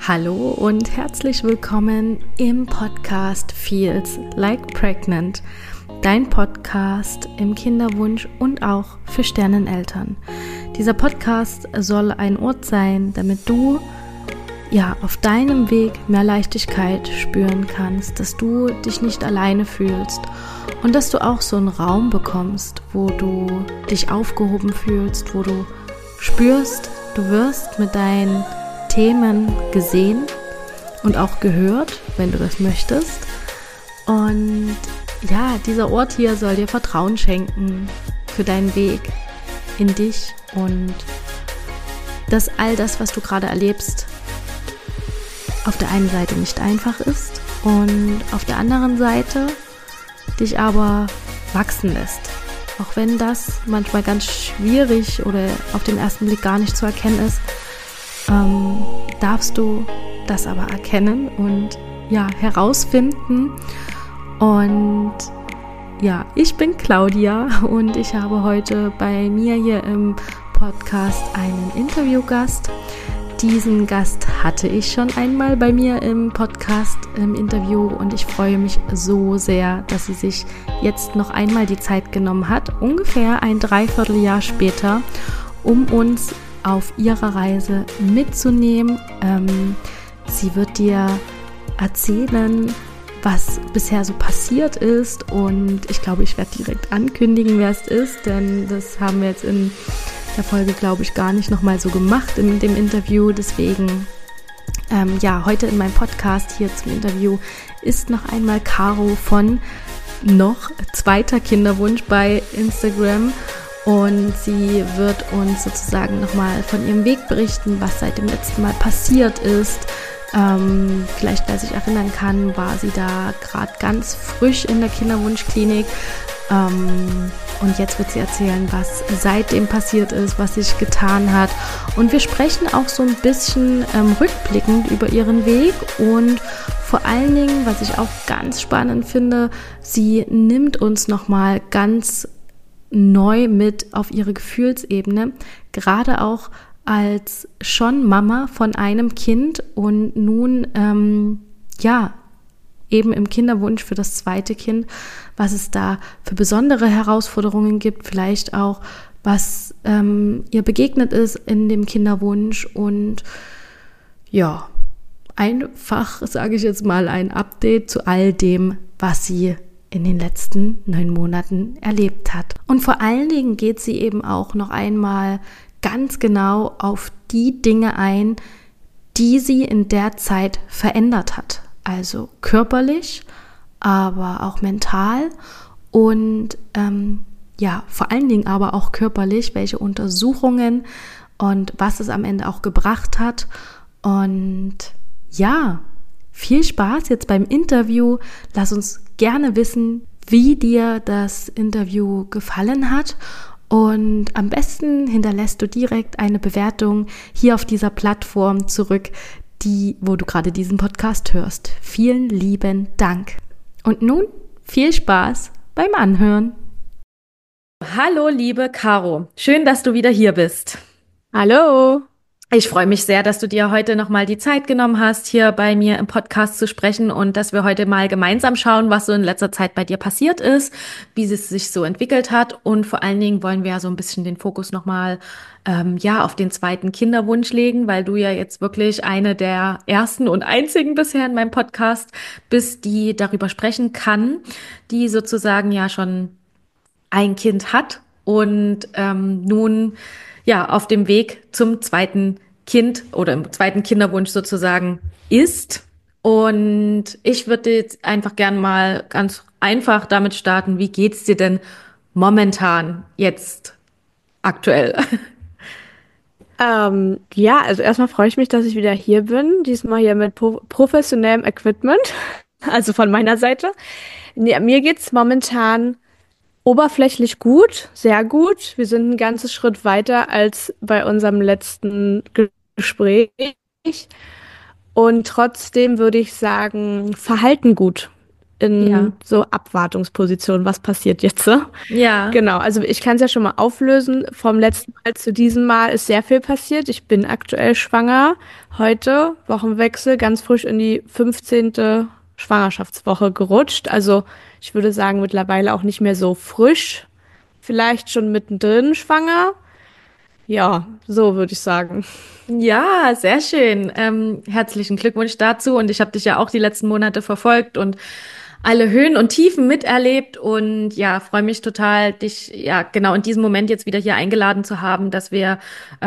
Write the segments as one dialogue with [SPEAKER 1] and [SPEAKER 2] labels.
[SPEAKER 1] Hallo und herzlich willkommen im Podcast Feels Like Pregnant, dein Podcast im Kinderwunsch und auch für Sterneneltern. Dieser Podcast soll ein Ort sein, damit du auf deinem Weg mehr Leichtigkeit spüren kannst, dass du dich nicht alleine fühlst und dass du auch so einen Raum bekommst, wo du dich aufgehoben fühlst, wo du spürst, du wirst mit deinen Themen gesehen und auch gehört, wenn du das möchtest. Und dieser Ort hier soll dir Vertrauen schenken für deinen Weg in dich und dass all das, was du gerade erlebst, auf der einen Seite nicht einfach ist und auf der anderen Seite dich aber wachsen lässt. Auch wenn das manchmal ganz schwierig oder auf den ersten Blick gar nicht zu erkennen ist, darfst du das aber erkennen und herausfinden. Und ich bin Claudia und ich habe heute bei mir hier im Podcast einen Interviewgast. Diesen Gast hatte ich schon einmal bei mir im Podcast im Interview und ich freue mich so sehr, dass sie sich jetzt noch einmal die Zeit genommen hat, ungefähr ein Dreivierteljahr später, um uns auf ihrer Reise mitzunehmen. Sie wird dir erzählen, was bisher so passiert ist und ich glaube, ich werde direkt ankündigen, wer es ist, denn das haben wir jetzt in der Folge, glaube ich, gar nicht nochmal so gemacht in dem Interview. Deswegen, heute in meinem Podcast hier zum Interview ist noch einmal Caro von noch zweiter Kinderwunsch bei Instagram. Und sie wird uns sozusagen nochmal von ihrem Weg berichten, was seit dem letzten Mal passiert ist. Vielleicht, wer sich erinnern kann, war sie da gerade ganz frisch in der Kinderwunschklinik. Und jetzt wird sie erzählen, was seitdem passiert ist, was sich getan hat. Und wir sprechen auch so ein bisschen rückblickend über ihren Weg. Und vor allen Dingen, was ich auch ganz spannend finde, sie nimmt uns nochmal ganz neu mit auf ihre Gefühlsebene, gerade auch als schon Mama von einem Kind und nun eben im Kinderwunsch für das zweite Kind, was es da für besondere Herausforderungen gibt, vielleicht auch, was ihr begegnet ist in dem Kinderwunsch und einfach, sage ich jetzt mal, ein Update zu all dem, was sie in den letzten 9 Monaten erlebt hat. Und vor allen Dingen geht sie eben auch noch einmal ganz genau auf die Dinge ein, die sie in der Zeit verändert hat. Also körperlich, aber auch mental und vor allen Dingen aber auch körperlich, welche Untersuchungen und was es am Ende auch gebracht hat. Und viel Spaß jetzt beim Interview. Lass uns gerne wissen, wie dir das Interview gefallen hat. Und am besten hinterlässt du direkt eine Bewertung hier auf dieser Plattform zurück, wo du gerade diesen Podcast hörst. Vielen lieben Dank. Und nun viel Spaß beim Anhören. Hallo, liebe Caro. Schön, dass du wieder hier bist.
[SPEAKER 2] Hallo.
[SPEAKER 1] Ich freue mich sehr, dass du dir heute nochmal die Zeit genommen hast, hier bei mir im Podcast zu sprechen und dass wir heute mal gemeinsam schauen, was so in letzter Zeit bei dir passiert ist, wie es sich so entwickelt hat und vor allen Dingen wollen wir ja so ein bisschen den Fokus nochmal auf den zweiten Kinderwunsch legen, weil du ja jetzt wirklich eine der ersten und einzigen bisher in meinem Podcast bist, die darüber sprechen kann, die sozusagen ja schon ein Kind hat und nun auf dem Weg zum zweiten Kind oder im zweiten Kinderwunsch sozusagen ist. Und ich würde jetzt einfach gern mal ganz einfach damit starten. Wie geht's dir denn momentan jetzt aktuell?
[SPEAKER 2] Also erstmal freue ich mich, dass ich wieder hier bin. Diesmal hier mit professionellem Equipment, also von meiner Seite. Nee, mir geht's momentan oberflächlich gut, sehr gut. Wir sind ein ganzes Schritt weiter als bei unserem letzten Gespräch. Und trotzdem würde ich sagen, Verhalten gut. in
[SPEAKER 1] Ja.
[SPEAKER 2] so Abwartungsposition. Was passiert jetzt?
[SPEAKER 1] Ja.
[SPEAKER 2] Genau, also ich kann es ja schon mal auflösen. Vom letzten Mal zu diesem Mal ist sehr viel passiert. Ich bin aktuell schwanger. Heute, Wochenwechsel, ganz frisch in die 15. Schwangerschaftswoche gerutscht. Also ich würde sagen, mittlerweile auch nicht mehr so frisch. Vielleicht schon mittendrin schwanger. Ja, so würde ich sagen.
[SPEAKER 1] Ja, sehr schön. Herzlichen Glückwunsch dazu. Und ich habe dich ja auch die letzten Monate verfolgt und alle Höhen und Tiefen miterlebt. Und ja, freue mich total, dich ja genau in diesem Moment jetzt wieder hier eingeladen zu haben, dass wir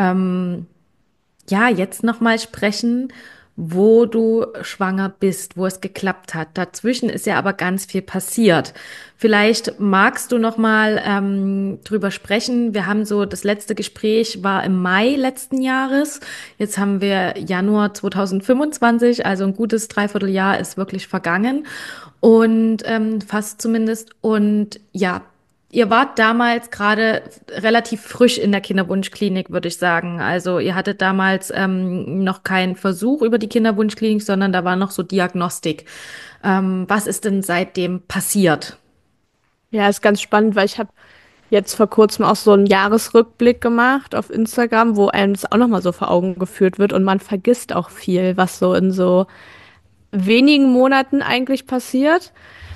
[SPEAKER 1] ja, jetzt nochmal sprechen, wo du schwanger bist, wo es geklappt hat. Dazwischen ist ja aber ganz viel passiert. Vielleicht magst du nochmal drüber sprechen. Wir haben so, das letzte Gespräch war im Mai letzten Jahres. Jetzt haben wir Januar 2025, also ein gutes Dreivierteljahr ist wirklich vergangen. Und fast zumindest. Und ja, ihr wart damals gerade relativ frisch in der Kinderwunschklinik, würde ich sagen. Also ihr hattet damals noch keinen Versuch über die Kinderwunschklinik, sondern da war noch so Diagnostik. Was ist denn seitdem passiert?
[SPEAKER 2] Ja, ist ganz spannend, weil ich habe jetzt vor kurzem auch so einen Jahresrückblick gemacht auf Instagram, wo einem das auch nochmal so vor Augen geführt wird und man vergisst auch viel, was so in so wenigen Monaten eigentlich passiert.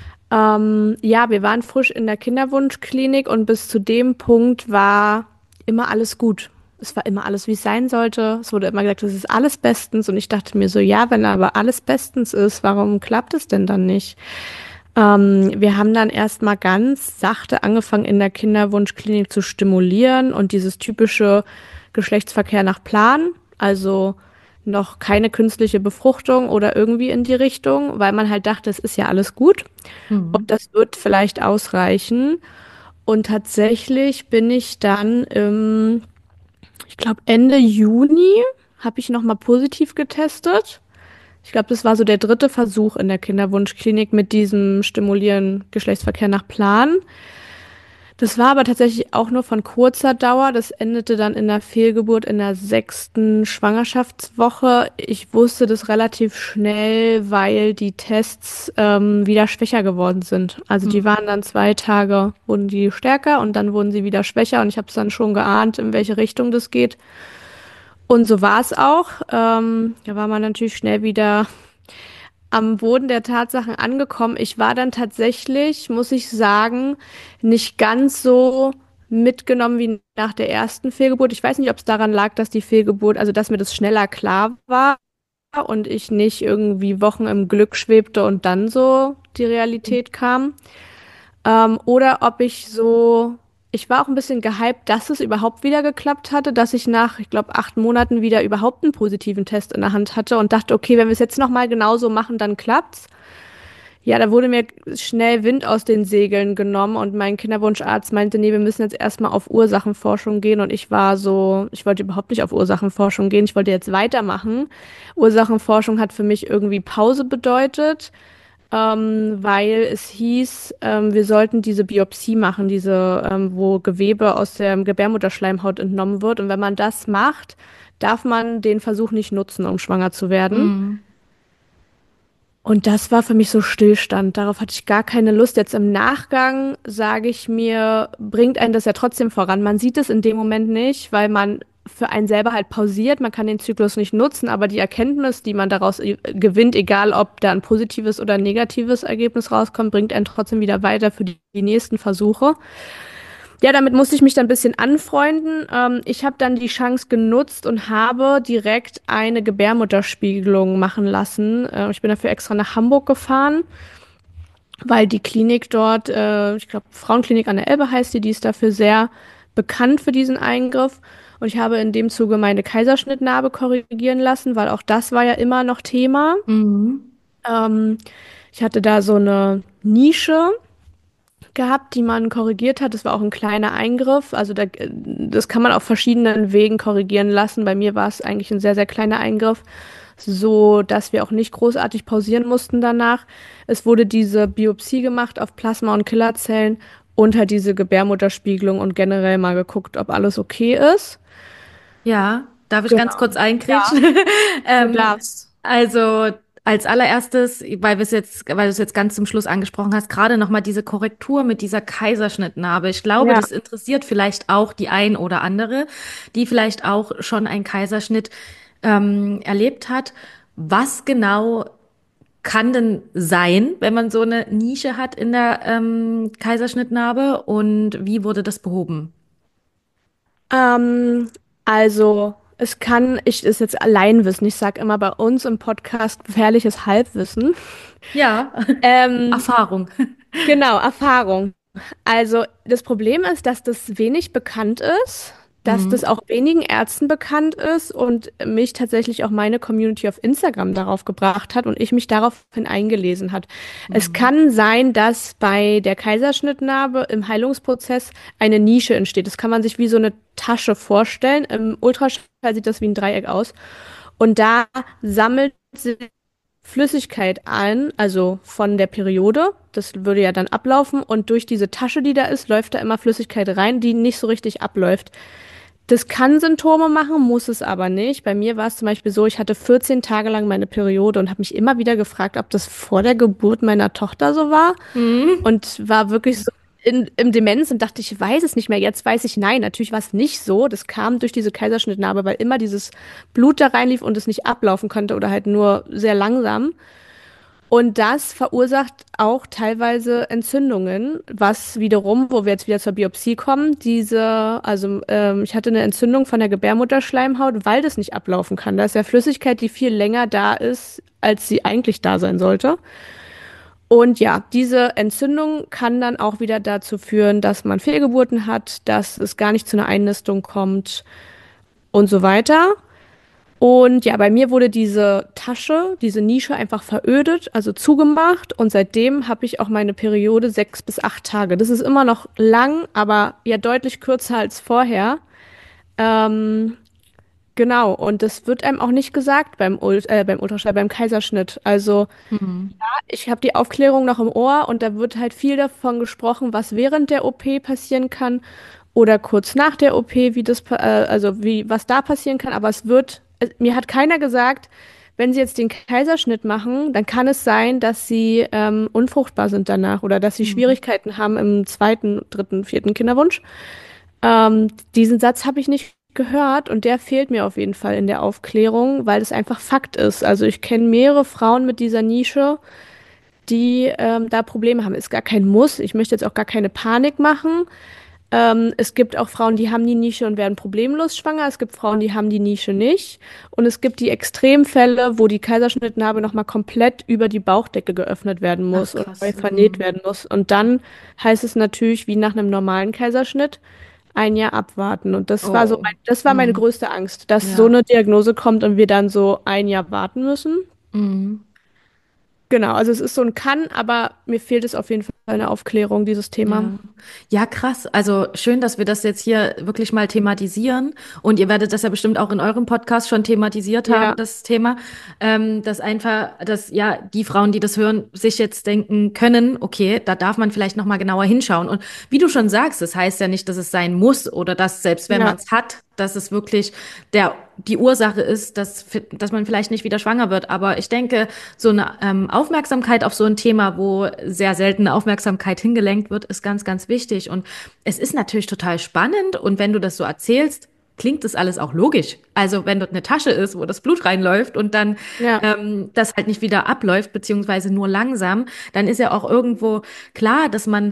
[SPEAKER 2] Ja, wir waren frisch in der Kinderwunschklinik und bis zu dem Punkt war immer alles gut. Es war immer alles, wie es sein sollte. Es wurde immer gesagt, es ist alles bestens. Und ich dachte mir so, ja, wenn aber alles bestens ist, warum klappt es denn dann nicht? Wir haben dann erstmal ganz sachte angefangen, in der Kinderwunschklinik zu stimulieren und dieses typische Geschlechtsverkehr nach Plan. Also noch keine künstliche Befruchtung oder irgendwie in die Richtung, weil man halt dachte, es ist ja alles gut
[SPEAKER 1] Mhm.
[SPEAKER 2] und das wird vielleicht ausreichen. Und tatsächlich bin ich dann ich glaube Ende Juni habe ich noch mal positiv getestet. Ich glaube, das war so der dritte Versuch in der Kinderwunschklinik mit diesem Stimulieren Geschlechtsverkehr nach Plan. Das war aber tatsächlich auch nur von kurzer Dauer. Das endete dann in der Fehlgeburt in der 6. Schwangerschaftswoche. Ich wusste das relativ schnell, weil die Tests wieder schwächer geworden sind. Also die waren dann 2 Tage, wurden die stärker und dann wurden sie wieder schwächer. Und ich habe es dann schon geahnt, in welche Richtung das geht. Und so war es auch. Da war man natürlich schnell wieder am Boden der Tatsachen angekommen. Ich war dann tatsächlich, muss ich sagen, nicht ganz so mitgenommen wie nach der ersten Fehlgeburt. Ich weiß nicht, ob es daran lag, dass die Fehlgeburt, also dass mir das schneller klar war und ich nicht irgendwie Wochen im Glück schwebte und dann so die Realität kam. Oder ob ich so, ich war auch ein bisschen gehypt, dass es überhaupt wieder geklappt hatte, dass ich nach, ich glaube, 8 Monaten wieder überhaupt einen positiven Test in der Hand hatte und dachte, okay, wenn wir es jetzt nochmal genauso machen, dann klappt's. Ja, da wurde mir schnell Wind aus den Segeln genommen und mein Kinderwunscharzt meinte, nee, wir müssen jetzt erstmal auf Ursachenforschung gehen und ich war so, ich wollte überhaupt nicht auf Ursachenforschung gehen, ich wollte jetzt weitermachen. Ursachenforschung hat für mich irgendwie Pause bedeutet, weil es hieß, wir sollten diese Biopsie machen, wo Gewebe aus der Gebärmutterschleimhaut entnommen wird. Und wenn man das macht, darf man den Versuch nicht nutzen, um schwanger zu werden.
[SPEAKER 1] Mhm.
[SPEAKER 2] Und das war für mich so Stillstand. Darauf hatte ich gar keine Lust. Jetzt im Nachgang sage ich mir, bringt einen das ja trotzdem voran. Man sieht es in dem Moment nicht, weil man für einen selber halt pausiert. Man kann den Zyklus nicht nutzen, aber die Erkenntnis, die man daraus gewinnt, egal ob da ein positives oder ein negatives Ergebnis rauskommt, bringt einen trotzdem wieder weiter für die nächsten Versuche. Ja, damit musste ich mich dann ein bisschen anfreunden. Ich habe dann die Chance genutzt und habe direkt eine Gebärmutterspiegelung machen lassen. Ich bin dafür extra nach Hamburg gefahren, weil die Klinik dort, ich glaube, Frauenklinik an der Elbe heißt die ist dafür sehr bekannt für diesen Eingriff. Und ich habe in dem Zuge meine Kaiserschnittnarbe korrigieren lassen, weil auch das war ja immer noch Thema.
[SPEAKER 1] Mhm.
[SPEAKER 2] Ähm, Ich hatte da so eine Nische gehabt, die man korrigiert hat. Das war auch ein kleiner Eingriff. Also das kann man auf verschiedenen Wegen korrigieren lassen. Bei mir war es eigentlich ein sehr, sehr kleiner Eingriff, so dass wir auch nicht großartig pausieren mussten danach. Es wurde diese Biopsie gemacht auf Plasma- und Killerzellen und halt diese Gebärmutterspiegelung und generell mal geguckt, ob alles okay ist.
[SPEAKER 1] Ja, darf ich ganz
[SPEAKER 2] Genau.
[SPEAKER 1] kurz
[SPEAKER 2] Ja,
[SPEAKER 1] einkrätschen?
[SPEAKER 2] du
[SPEAKER 1] Ähm,
[SPEAKER 2] darfst.
[SPEAKER 1] also als allererstes, weil du es jetzt ganz zum Schluss angesprochen hast, gerade nochmal diese Korrektur mit dieser Kaiserschnittnarbe. Ich glaube,
[SPEAKER 2] Ja.
[SPEAKER 1] das interessiert vielleicht auch die ein oder andere, die vielleicht auch schon einen Kaiserschnitt erlebt hat. Was genau kann denn sein, wenn man so eine Nische hat in der Kaiserschnittnarbe und wie wurde das behoben?
[SPEAKER 2] Ähm, also, es kann, ich ist jetzt Alleinwissen. Ich sage immer bei uns im Podcast gefährliches Halbwissen.
[SPEAKER 1] Ja,
[SPEAKER 2] Ähm,
[SPEAKER 1] Erfahrung.
[SPEAKER 2] genau, Erfahrung. Also, das Problem ist, dass das wenig bekannt ist, dass das
[SPEAKER 1] Mhm.
[SPEAKER 2] auch wenigen Ärzten bekannt ist und mich tatsächlich auch meine Community auf Instagram darauf gebracht hat und ich mich daraufhin eingelesen hat. Es
[SPEAKER 1] Mhm.
[SPEAKER 2] kann sein, dass bei der Kaiserschnittnarbe im Heilungsprozess eine Nische entsteht. Das kann man sich wie so eine Tasche vorstellen. Im Ultraschall sieht das wie ein Dreieck aus. Und da sammelt sich Flüssigkeit ein, also von der Periode. Das würde ja dann ablaufen und durch diese Tasche, die da ist, läuft da immer Flüssigkeit rein, die nicht so richtig abläuft. Das kann Symptome machen, muss es aber nicht. Bei mir war es zum Beispiel so, ich hatte 14 Tage lang meine Periode und habe mich immer wieder gefragt, ob das vor der Geburt meiner Tochter so war
[SPEAKER 1] Mhm.
[SPEAKER 2] und war wirklich so im Demenz und dachte, ich weiß es nicht mehr. Jetzt weiß ich, nein, natürlich war es nicht so. Das kam durch diese Kaiserschnittnarbe, weil immer dieses Blut da reinlief und es nicht ablaufen konnte oder halt nur sehr langsam. Und das verursacht auch teilweise Entzündungen, was wiederum, wo wir jetzt wieder zur Biopsie kommen, ich hatte eine Entzündung von der Gebärmutterschleimhaut, weil das nicht ablaufen kann. Da ist ja Flüssigkeit, die viel länger da ist, als sie eigentlich da sein sollte. Und ja, diese Entzündung kann dann auch wieder dazu führen, dass man Fehlgeburten hat, dass es gar nicht zu einer Einnistung kommt und so weiter. Und ja, bei mir wurde diese Tasche, diese Nische einfach verödet, also zugemacht. Und seitdem habe ich auch meine Periode 6 bis 8 Tage. Das ist immer noch lang, aber ja deutlich kürzer als vorher. Ähm, genau. Und das wird einem auch nicht gesagt beim Ultraschall, beim Kaiserschnitt. Also
[SPEAKER 1] Mhm.
[SPEAKER 2] ich habe die Aufklärung noch im Ohr und da wird halt viel davon gesprochen, was während der OP passieren kann oder kurz nach der OP, was da passieren kann. Aber mir hat keiner gesagt, wenn Sie jetzt den Kaiserschnitt machen, dann kann es sein, dass Sie unfruchtbar sind danach oder dass Sie
[SPEAKER 1] Mhm.
[SPEAKER 2] Schwierigkeiten haben im zweiten, dritten, vierten Kinderwunsch. Diesen Satz habe ich nicht gehört und der fehlt mir auf jeden Fall in der Aufklärung, weil es einfach Fakt ist. Also ich kenne mehrere Frauen mit dieser Nische, die da Probleme haben. Ist gar kein Muss. Ich möchte jetzt auch gar keine Panik machen. Es gibt auch Frauen, die haben die Nische und werden problemlos schwanger. Es gibt Frauen, die haben die Nische nicht. Und es gibt die Extremfälle, wo die Kaiserschnittnarbe nochmal komplett über die Bauchdecke geöffnet werden
[SPEAKER 1] Ach,
[SPEAKER 2] muss und neu
[SPEAKER 1] krass.
[SPEAKER 2] vernäht
[SPEAKER 1] Mhm.
[SPEAKER 2] werden muss. Und dann heißt es natürlich, wie nach einem normalen Kaiserschnitt, ein Jahr abwarten. Und
[SPEAKER 1] Oh.
[SPEAKER 2] das war meine
[SPEAKER 1] Mhm.
[SPEAKER 2] größte Angst, dass so
[SPEAKER 1] Ja.
[SPEAKER 2] eine Diagnose kommt und wir dann so ein Jahr warten müssen.
[SPEAKER 1] Mhm.
[SPEAKER 2] Genau, also es ist so ein Kann, aber mir fehlt es auf jeden Fall eine Aufklärung, dieses Thema.
[SPEAKER 1] Ja. Ja, krass. Also schön, dass wir das jetzt hier wirklich mal thematisieren. Und ihr werdet das ja bestimmt auch in eurem Podcast schon thematisiert haben,
[SPEAKER 2] Ja,
[SPEAKER 1] das Thema. Dass einfach, dass ja die Frauen, die das hören, sich jetzt denken können, okay, da darf man vielleicht noch mal genauer hinschauen. Und wie du schon sagst, das heißt ja nicht, dass es sein muss oder dass selbst wenn man
[SPEAKER 2] ja,
[SPEAKER 1] es hat, dass es wirklich die Ursache ist, dass man vielleicht nicht wieder schwanger wird. Aber ich denke, so eine Aufmerksamkeit auf so ein Thema, wo sehr selten Aufmerksamkeit hingelenkt wird, ist ganz, ganz wichtig. Und es ist natürlich total spannend. Und wenn du das so erzählst, klingt das alles auch logisch. Also wenn dort eine Tasche ist, wo das Blut reinläuft und dann
[SPEAKER 2] ja.
[SPEAKER 1] das halt nicht wieder abläuft, beziehungsweise nur langsam, dann ist ja auch irgendwo klar, dass man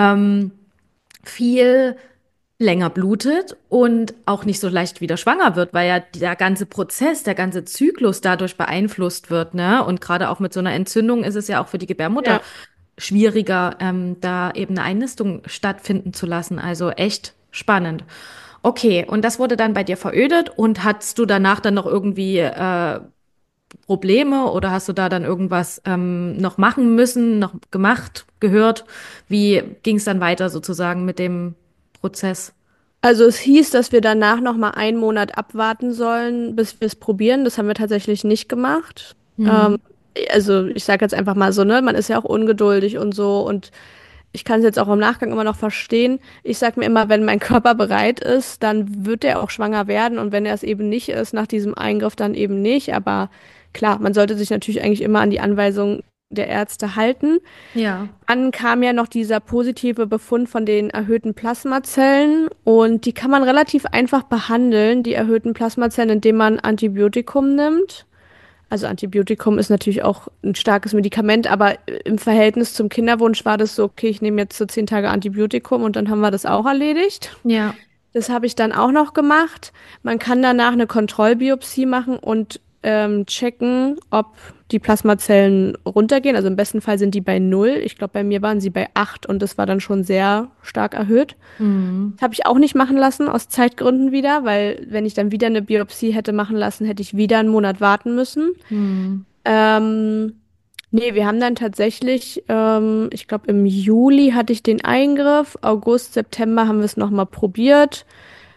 [SPEAKER 1] viel länger blutet und auch nicht so leicht wieder schwanger wird, weil ja der ganze Prozess, der ganze Zyklus dadurch beeinflusst wird, ne? Und gerade auch mit so einer Entzündung ist es ja auch für die Gebärmutter
[SPEAKER 2] Ja.
[SPEAKER 1] schwieriger, da eben eine Einnistung stattfinden zu lassen. Also echt spannend. Okay, und das wurde dann bei dir verödet und hattest du danach dann noch irgendwie Probleme oder hast du da dann irgendwas noch machen müssen, noch gemacht, gehört? Wie ging es dann weiter sozusagen mit dem Prozess?
[SPEAKER 2] Also es hieß, dass wir danach noch mal einen Monat abwarten sollen, bis wir es probieren. Das haben wir tatsächlich nicht gemacht. Ähm,
[SPEAKER 1] Hm.
[SPEAKER 2] also ich sage jetzt einfach mal so, ne, man ist ja auch ungeduldig und so und ich kann es jetzt auch im Nachgang immer noch verstehen. Ich sage mir immer, wenn mein Körper bereit ist, dann wird er auch schwanger werden und wenn er es eben nicht ist, nach diesem Eingriff dann eben nicht. Aber klar, man sollte sich natürlich eigentlich immer an die Anweisungen der Ärzte halten.
[SPEAKER 1] Ja.
[SPEAKER 2] Dann kam ja noch dieser positive Befund von den erhöhten Plasmazellen und die kann man relativ einfach behandeln, die erhöhten Plasmazellen, indem man Antibiotikum nimmt. Also Antibiotikum ist natürlich auch ein starkes Medikament, aber im Verhältnis zum Kinderwunsch war das so, okay, ich nehme jetzt so 10 Tage Antibiotikum und dann haben wir das auch erledigt.
[SPEAKER 1] Ja.
[SPEAKER 2] Das habe ich dann auch noch gemacht. Man kann danach eine Kontrollbiopsie machen und checken, ob die Plasmazellen runtergehen. Also im besten Fall sind die bei 0. Ich glaube, bei mir waren sie bei 8 und das war dann schon sehr stark erhöht.
[SPEAKER 1] Mhm.
[SPEAKER 2] Das habe ich auch nicht machen lassen, aus Zeitgründen wieder, weil wenn ich dann wieder eine Biopsie hätte machen lassen, hätte ich wieder einen Monat warten müssen.
[SPEAKER 1] Mhm.
[SPEAKER 2] Ähm, Nee, wir haben dann tatsächlich, ich glaube im Juli hatte ich den Eingriff, August, September haben wir es nochmal probiert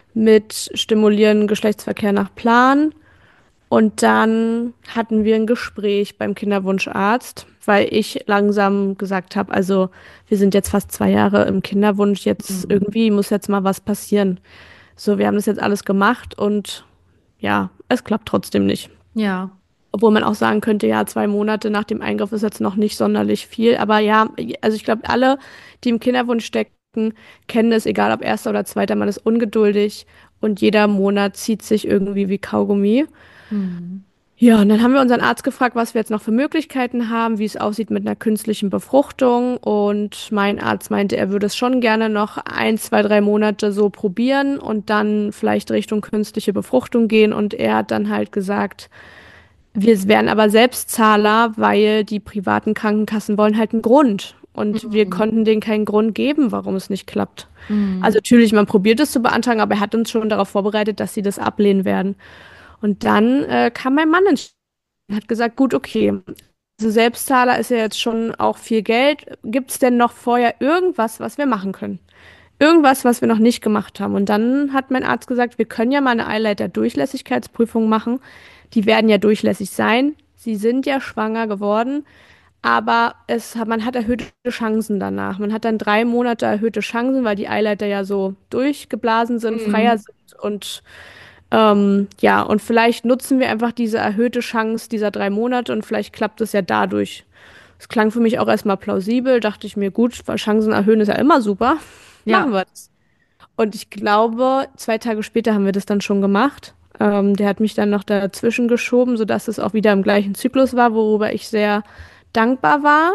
[SPEAKER 2] mit Stimulieren Geschlechtsverkehr nach Plan. Und dann hatten wir ein Gespräch beim Kinderwunscharzt, weil ich langsam gesagt habe, also wir sind jetzt fast 2 Jahre im Kinderwunsch, jetzt
[SPEAKER 1] Mhm.
[SPEAKER 2] irgendwie muss jetzt mal was passieren. So, wir haben das jetzt alles gemacht und ja, es klappt trotzdem nicht.
[SPEAKER 1] Ja.
[SPEAKER 2] Obwohl man auch sagen könnte, ja, 2 Monate nach dem Eingriff ist jetzt noch nicht sonderlich viel. Aber ja, also ich glaube, alle, die im Kinderwunsch stecken, kennen es, egal ob erster oder zweiter, man ist ungeduldig und jeder Monat zieht sich irgendwie wie Kaugummi.
[SPEAKER 1] Mhm.
[SPEAKER 2] Ja, und dann haben wir unseren Arzt gefragt, was wir jetzt noch für Möglichkeiten haben, wie es aussieht mit einer künstlichen Befruchtung. Und mein Arzt meinte, er würde es schon gerne noch 1, 2, 3 Monate so probieren und dann vielleicht Richtung künstliche Befruchtung gehen. Und er hat dann halt gesagt, wir wären aber Selbstzahler, weil die privaten Krankenkassen wollen halt einen Grund. Und wir
[SPEAKER 1] Mhm.
[SPEAKER 2] konnten denen keinen Grund geben, warum es nicht klappt. Also
[SPEAKER 1] Mhm.
[SPEAKER 2] natürlich, man probiert es zu beantragen, aber er hat uns schon darauf vorbereitet, dass sie das ablehnen werden. Und dann kam mein Mann ins Spiel und hat gesagt, gut, okay, also Selbstzahler ist ja jetzt schon auch viel Geld. Gibt es denn noch vorher irgendwas, was wir machen können? Irgendwas, was wir noch nicht gemacht haben. Und dann hat mein Arzt gesagt, wir können ja mal eine Eileiter-Durchlässigkeitsprüfung machen. Die werden ja durchlässig sein. Sie sind ja schwanger geworden, aber man hat erhöhte Chancen danach. Man hat dann 3 Monate erhöhte Chancen, weil die Eileiter ja so durchgeblasen sind, freier
[SPEAKER 1] Mhm.
[SPEAKER 2] sind und ja, und vielleicht nutzen wir einfach diese erhöhte Chance dieser 3 Monate und vielleicht klappt es ja dadurch. Es klang für mich auch erstmal plausibel, dachte ich mir, gut, weil Chancen erhöhen ist ja immer super. Machen
[SPEAKER 1] Ja.
[SPEAKER 2] wir das. Und ich glaube, 2 Tage später haben wir das dann schon gemacht. Der hat mich dann noch dazwischen geschoben, sodass es auch wieder im gleichen Zyklus war, worüber ich sehr dankbar war.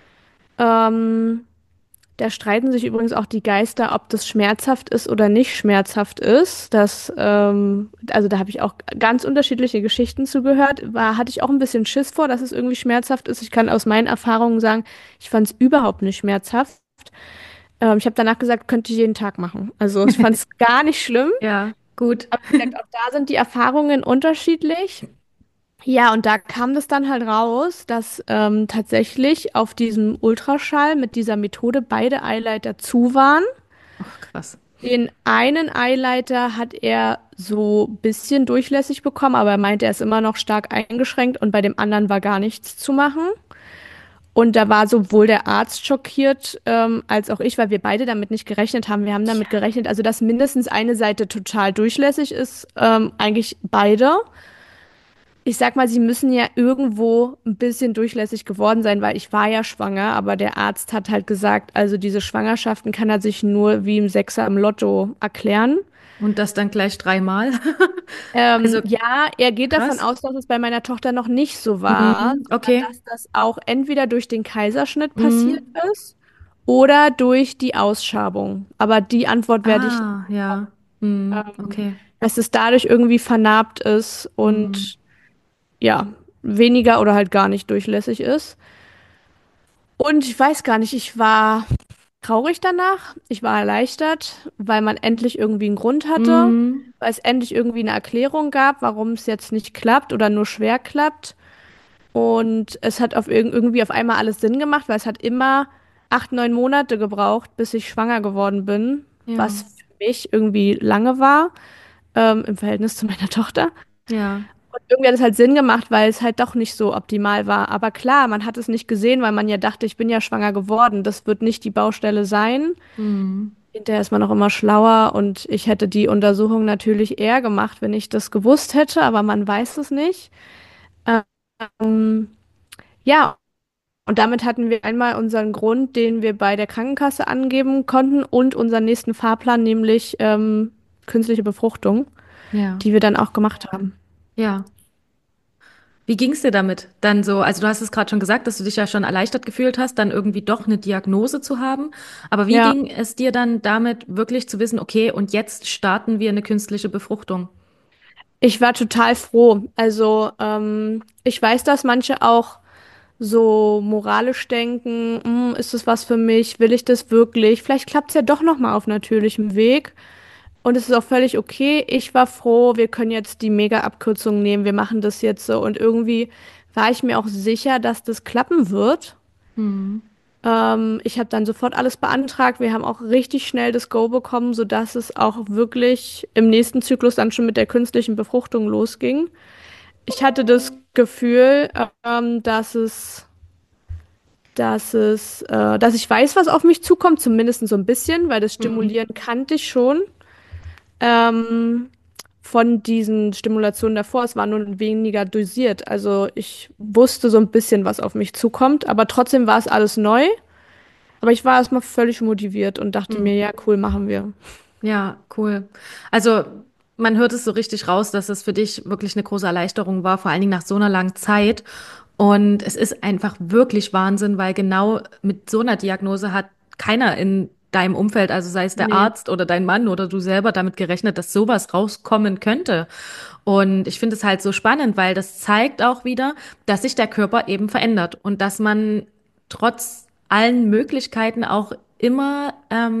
[SPEAKER 2] Ähm, Da streiten sich übrigens auch die Geister, ob das schmerzhaft ist oder nicht schmerzhaft ist. Also da habe ich auch ganz unterschiedliche Geschichten zugehört. Hatte ich auch ein bisschen Schiss vor, dass es irgendwie schmerzhaft ist. Ich kann aus meinen Erfahrungen sagen, ich fand es überhaupt nicht schmerzhaft. Ich habe danach gesagt, könnte ich jeden Tag machen. Also ich fand es gar nicht schlimm.
[SPEAKER 1] Ja. Gut.
[SPEAKER 2] Aber wie gesagt, auch da sind die Erfahrungen unterschiedlich. Ja, und da kam das dann halt raus, dass tatsächlich auf diesem Ultraschall mit dieser Methode beide Eileiter zu waren.
[SPEAKER 1] Ach, krass.
[SPEAKER 2] Den einen Eileiter hat er so ein bisschen durchlässig bekommen, aber er meinte, er ist immer noch stark eingeschränkt und bei dem anderen war gar nichts zu machen. Und da war sowohl der Arzt schockiert, als auch ich, weil wir beide damit nicht gerechnet haben. Wir haben damit gerechnet, also dass mindestens eine Seite total durchlässig ist, eigentlich beide. Ich sag mal, sie müssen ja irgendwo ein bisschen durchlässig geworden sein, weil ich war ja schwanger, aber der Arzt hat halt gesagt, also diese Schwangerschaften kann er sich nur wie im Sechser im Lotto erklären.
[SPEAKER 1] Und das dann gleich dreimal. Also
[SPEAKER 2] Ja, er geht davon
[SPEAKER 1] krass.
[SPEAKER 2] aus, dass es bei meiner Tochter noch nicht so war,
[SPEAKER 1] Mhm.
[SPEAKER 2] sondern
[SPEAKER 1] Okay.
[SPEAKER 2] dass das auch entweder durch den Kaiserschnitt passiert
[SPEAKER 1] Mhm.
[SPEAKER 2] ist oder durch die Ausschabung. Aber die Antwort werde ich,
[SPEAKER 1] Ah, ja. Mhm. Okay.
[SPEAKER 2] dass es dadurch irgendwie vernarbt ist
[SPEAKER 1] Mhm.
[SPEAKER 2] und ja, weniger oder halt gar nicht durchlässig ist. Und ich weiß gar nicht, ich war traurig danach. Ich war erleichtert, weil man endlich irgendwie einen Grund hatte,
[SPEAKER 1] Mhm.
[SPEAKER 2] weil es endlich irgendwie eine Erklärung gab, warum es jetzt nicht klappt oder nur schwer klappt. Und es hat irgendwie auf einmal alles Sinn gemacht, weil es hat immer 8, 9 Monate gebraucht, bis ich schwanger geworden bin,
[SPEAKER 1] Ja.
[SPEAKER 2] was für mich irgendwie lange war, im Verhältnis zu meiner Tochter.
[SPEAKER 1] Ja.
[SPEAKER 2] Und irgendwie hat es halt Sinn gemacht, weil es halt doch nicht so optimal war. Aber klar, man hat es nicht gesehen, weil man ja dachte, ich bin ja schwanger geworden. Das wird nicht die Baustelle sein.
[SPEAKER 1] Mhm.
[SPEAKER 2] Hinterher ist man auch immer schlauer und ich hätte die Untersuchung natürlich eher gemacht, wenn ich das gewusst hätte, aber man weiß es nicht. Ja, und damit hatten wir einmal unseren Grund, den wir bei der Krankenkasse angeben konnten und unseren nächsten Fahrplan, nämlich künstliche Befruchtung,
[SPEAKER 1] Ja,
[SPEAKER 2] die wir dann auch gemacht haben.
[SPEAKER 1] ja. Wie ging es dir damit dann so? Also du hast es gerade schon gesagt, dass du dich ja schon erleichtert gefühlt hast, dann irgendwie doch eine Diagnose zu haben. Aber wie
[SPEAKER 2] Ja,
[SPEAKER 1] ging es dir dann damit, wirklich zu wissen, okay, und jetzt starten wir eine künstliche Befruchtung?
[SPEAKER 2] ich war total froh. Also ich weiß, dass manche auch so moralisch denken, ist das was für mich? Will ich das wirklich? Vielleicht klappt es ja doch noch mal auf natürlichem Weg. Und es ist auch völlig okay. Ich war froh, wir können jetzt die Mega-Abkürzung nehmen. Wir machen das jetzt so. Und irgendwie war ich mir auch sicher, dass das klappen wird.
[SPEAKER 1] Hm.
[SPEAKER 2] Ich habe dann sofort alles beantragt. Wir haben auch richtig schnell das Go bekommen, sodass es auch wirklich im nächsten Zyklus dann schon mit der künstlichen Befruchtung losging. Ich hatte das Gefühl, dass ich weiß, was auf mich zukommt, zumindest so ein bisschen, weil das
[SPEAKER 1] Hm.
[SPEAKER 2] Stimulieren kannte ich schon. Ähm, von diesen Stimulationen davor, es war nur weniger dosiert. Also ich wusste so ein bisschen, was auf mich zukommt, aber trotzdem war es alles neu. Aber ich war erstmal völlig motiviert und dachte mir,
[SPEAKER 1] Hm.
[SPEAKER 2] ja, cool, machen wir.
[SPEAKER 1] Ja, cool. Also man hört es so richtig raus, dass es für dich wirklich eine große Erleichterung war, vor allen Dingen nach so einer langen Zeit. Und es ist einfach wirklich Wahnsinn, weil genau mit so einer Diagnose hat keiner in deinem Umfeld, also sei es der
[SPEAKER 2] Nee.
[SPEAKER 1] Arzt oder dein Mann oder du selber, damit gerechnet, dass sowas rauskommen könnte. Und ich finde es halt so spannend, weil das zeigt auch wieder, dass sich der Körper eben verändert und dass man trotz allen Möglichkeiten auch immer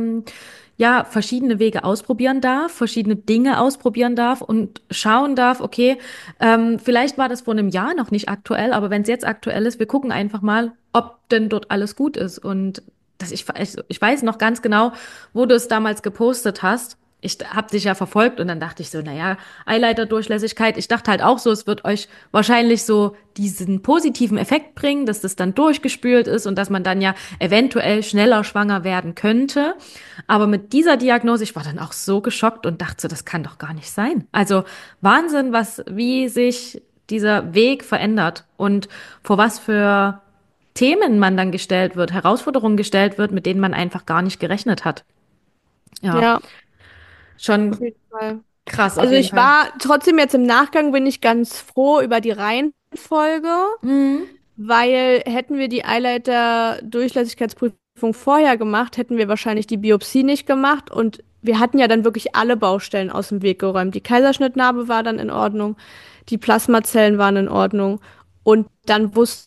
[SPEAKER 1] ja verschiedene Wege ausprobieren darf, verschiedene Dinge ausprobieren darf und schauen darf, okay, vielleicht war das vor einem Jahr noch nicht aktuell, aber wenn es jetzt aktuell ist, wir gucken einfach mal, ob denn dort alles gut ist. Und ich weiß noch ganz genau, wo du es damals gepostet hast. Ich habe dich ja verfolgt und dann dachte ich so, naja, Eileiterdurchlässigkeit. Ich dachte halt auch so, es wird euch wahrscheinlich so diesen positiven Effekt bringen, dass das dann durchgespült ist und dass man dann ja eventuell schneller schwanger werden könnte. Aber mit dieser Diagnose, ich war dann auch so geschockt und dachte so, das kann doch gar nicht sein. Also Wahnsinn, wie sich dieser Weg verändert und vor was für Themen man dann gestellt wird, Herausforderungen gestellt wird, mit denen man einfach gar nicht gerechnet hat. Ja,
[SPEAKER 2] Ja, auf
[SPEAKER 1] schon
[SPEAKER 2] jeden Fall.
[SPEAKER 1] krass auf
[SPEAKER 2] Also
[SPEAKER 1] jeden
[SPEAKER 2] ich
[SPEAKER 1] Fall.
[SPEAKER 2] war trotzdem jetzt im Nachgang bin ich ganz froh über die Reihenfolge.
[SPEAKER 1] Mhm.
[SPEAKER 2] Weil hätten wir die Eileiter-Durchlässigkeitsprüfung vorher gemacht, hätten wir wahrscheinlich die Biopsie nicht gemacht. Und wir hatten ja dann wirklich alle Baustellen aus dem Weg geräumt. Die Kaiserschnittnarbe war dann in Ordnung, die Plasmazellen waren in Ordnung. Und dann wussten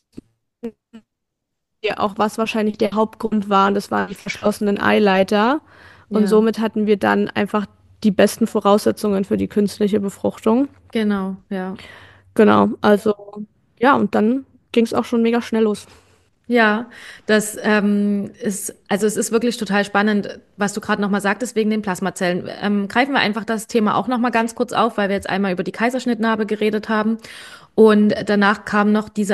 [SPEAKER 2] wir auch, was wahrscheinlich der Hauptgrund war. Und das waren die verschlossenen Eileiter. Und
[SPEAKER 1] Ja,
[SPEAKER 2] somit hatten wir dann einfach die besten Voraussetzungen für die künstliche Befruchtung.
[SPEAKER 1] genau, ja.
[SPEAKER 2] Genau, also ja, und dann ging es auch schon mega schnell los.
[SPEAKER 1] Ja, das also es ist wirklich total spannend, was du gerade nochmal sagtest wegen den Plasmazellen. Greifen wir einfach das Thema auch nochmal ganz kurz auf, weil wir jetzt einmal über die Kaiserschnittnarbe geredet haben und danach kam noch diese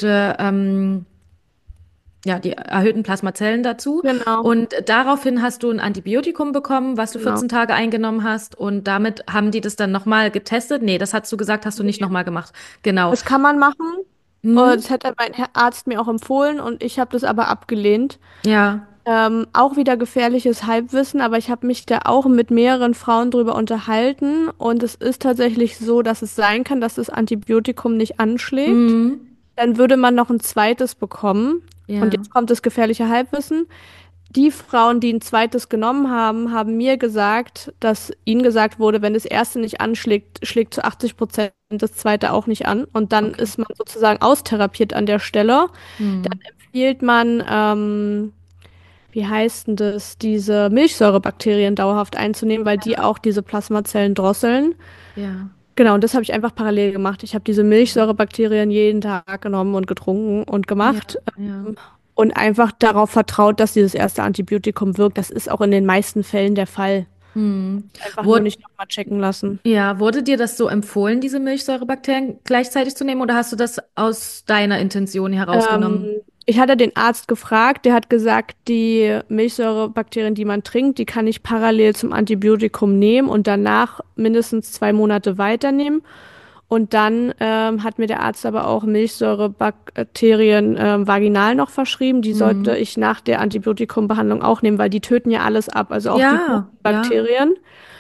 [SPEAKER 1] ja, die erhöhten Plasmazellen dazu.
[SPEAKER 2] Genau,
[SPEAKER 1] Und daraufhin hast du ein Antibiotikum bekommen, was du
[SPEAKER 2] genau.
[SPEAKER 1] 14 Tage eingenommen hast. Und damit haben die das dann nochmal getestet. Nee, das hast du gesagt, hast du nicht
[SPEAKER 2] Nee.
[SPEAKER 1] nochmal gemacht. Genau.
[SPEAKER 2] Das kann man machen.
[SPEAKER 1] Hm?
[SPEAKER 2] Das hätte mein Arzt mir auch empfohlen und ich habe das aber abgelehnt.
[SPEAKER 1] Ja,
[SPEAKER 2] Auch wieder gefährliches Halbwissen, aber ich habe mich da auch mit mehreren Frauen drüber unterhalten und es ist tatsächlich so, dass es sein kann, dass das Antibiotikum nicht anschlägt.
[SPEAKER 1] hm,
[SPEAKER 2] Dann würde man noch ein zweites bekommen. Und
[SPEAKER 1] ja,
[SPEAKER 2] jetzt kommt das gefährliche Halbwissen. Die Frauen, die ein zweites genommen haben, haben mir gesagt, dass ihnen gesagt wurde, wenn das erste nicht anschlägt, schlägt zu 80% das zweite auch nicht an. Und dann
[SPEAKER 1] okay.
[SPEAKER 2] ist man sozusagen austherapiert an der Stelle.
[SPEAKER 1] Hm,
[SPEAKER 2] Dann empfiehlt man, wie heißt denn das, diese Milchsäurebakterien dauerhaft einzunehmen, weil die auch diese Plasmazellen drosseln.
[SPEAKER 1] ja,
[SPEAKER 2] Genau, und das habe ich einfach parallel gemacht. Ich habe diese Milchsäurebakterien jeden Tag genommen und getrunken und
[SPEAKER 1] ja,
[SPEAKER 2] gemacht
[SPEAKER 1] ja.
[SPEAKER 2] und einfach darauf vertraut, dass dieses erste Antibiotikum wirkt. Das ist auch in den meisten Fällen der Fall.
[SPEAKER 1] Hm.
[SPEAKER 2] Einfach nur
[SPEAKER 1] Wur
[SPEAKER 2] nicht nochmal checken lassen.
[SPEAKER 1] ja, wurde dir das so empfohlen, diese Milchsäurebakterien gleichzeitig zu nehmen, oder hast du das aus deiner Intention herausgenommen?
[SPEAKER 2] Ich hatte den Arzt gefragt, der hat gesagt, die Milchsäurebakterien, die man trinkt, die kann ich parallel zum Antibiotikum nehmen und danach mindestens 2 Monate weiternehmen. Und dann hat mir der Arzt aber auch Milchsäurebakterien vaginal noch verschrieben. Die sollte
[SPEAKER 1] Mhm.
[SPEAKER 2] ich nach der Antibiotikumbehandlung auch nehmen, weil die töten ja alles ab, also auch die guten
[SPEAKER 1] Ja, ja.
[SPEAKER 2] Bakterien.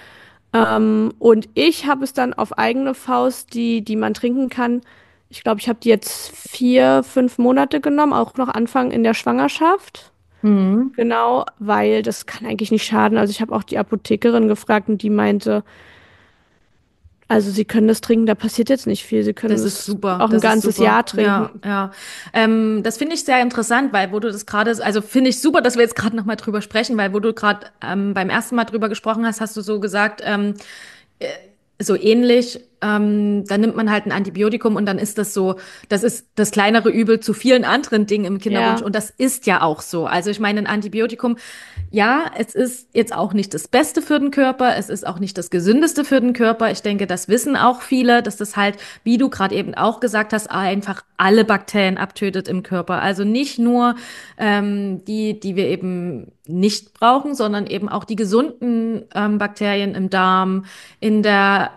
[SPEAKER 2] Und ich habe es dann auf eigene Faust, die man trinken kann. Ich glaube, ich habe die jetzt 4, 5 Monate genommen, auch noch Anfang in der Schwangerschaft.
[SPEAKER 1] Mhm.
[SPEAKER 2] Genau, weil das kann eigentlich nicht schaden. Also ich habe auch die Apothekerin gefragt und die meinte, also Sie können das trinken, da passiert jetzt nicht viel. Sie können
[SPEAKER 1] Das ist
[SPEAKER 2] es
[SPEAKER 1] super,
[SPEAKER 2] auch ein
[SPEAKER 1] das ist
[SPEAKER 2] ganzes
[SPEAKER 1] super.
[SPEAKER 2] Jahr trinken.
[SPEAKER 1] Ja, ja. Das finde ich sehr interessant, weil wo du das gerade, also finde ich super, dass wir jetzt gerade nochmal drüber sprechen, weil wo du gerade beim ersten Mal drüber gesprochen hast, hast du so gesagt, so ähnlich. Da nimmt man halt ein Antibiotikum und dann ist das so, das ist das kleinere Übel zu vielen anderen Dingen im Kinderwunsch.
[SPEAKER 2] Ja,
[SPEAKER 1] Und das ist ja auch so. Also ich meine, ein Antibiotikum, ja, es ist jetzt auch nicht das Beste für den Körper, es ist auch nicht das Gesündeste für den Körper. Ich denke, das wissen auch viele, dass das halt, wie du gerade eben auch gesagt hast, einfach alle Bakterien abtötet im Körper. Also nicht nur die wir eben nicht brauchen, sondern eben auch die gesunden Bakterien im Darm, in der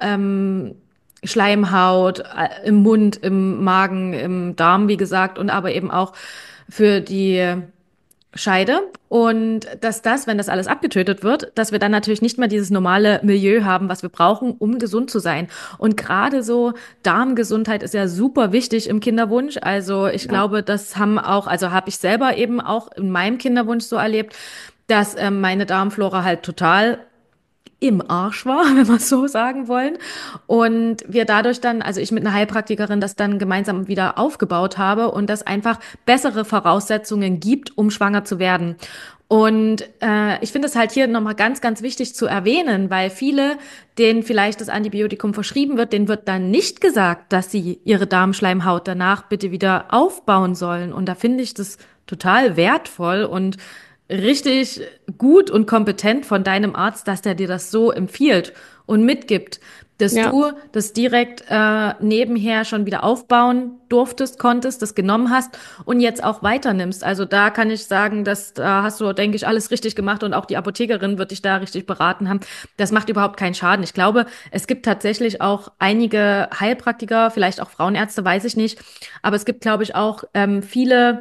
[SPEAKER 1] Schleimhaut, im Mund, im Magen, im Darm, wie gesagt, und aber eben auch für die Scheide. Und dass das, wenn das alles abgetötet wird, dass wir dann natürlich nicht mehr dieses normale Milieu haben, was wir brauchen, um gesund zu sein. Und gerade so Darmgesundheit ist ja super wichtig im Kinderwunsch. Also ich
[SPEAKER 2] ja,
[SPEAKER 1] glaube, das haben auch, also habe ich selber eben auch in meinem Kinderwunsch so erlebt, dass meine Darmflora halt total im Arsch war, wenn wir es so sagen wollen. Und wir dadurch dann, also ich mit einer Heilpraktikerin das dann gemeinsam wieder aufgebaut habe und das einfach bessere Voraussetzungen gibt, um schwanger zu werden. Und ich finde es halt hier nochmal ganz, ganz wichtig zu erwähnen, weil viele, denen vielleicht das Antibiotikum verschrieben wird, denen wird dann nicht gesagt, dass sie ihre Darmschleimhaut danach bitte wieder aufbauen sollen. Und da finde ich das total wertvoll und richtig gut und kompetent von deinem Arzt, dass der dir das so empfiehlt und mitgibt, dass
[SPEAKER 2] ja.
[SPEAKER 1] du das direkt nebenher schon wieder aufbauen durftest, konntest, das genommen hast und jetzt auch weiternimmst. Also da kann ich sagen, dass da hast du, denke ich, alles richtig gemacht und auch die Apothekerin wird dich da richtig beraten haben. Das macht überhaupt keinen Schaden. Ich glaube, es gibt tatsächlich auch einige Heilpraktiker, vielleicht auch Frauenärzte, weiß ich nicht, aber es gibt, glaube ich, auch viele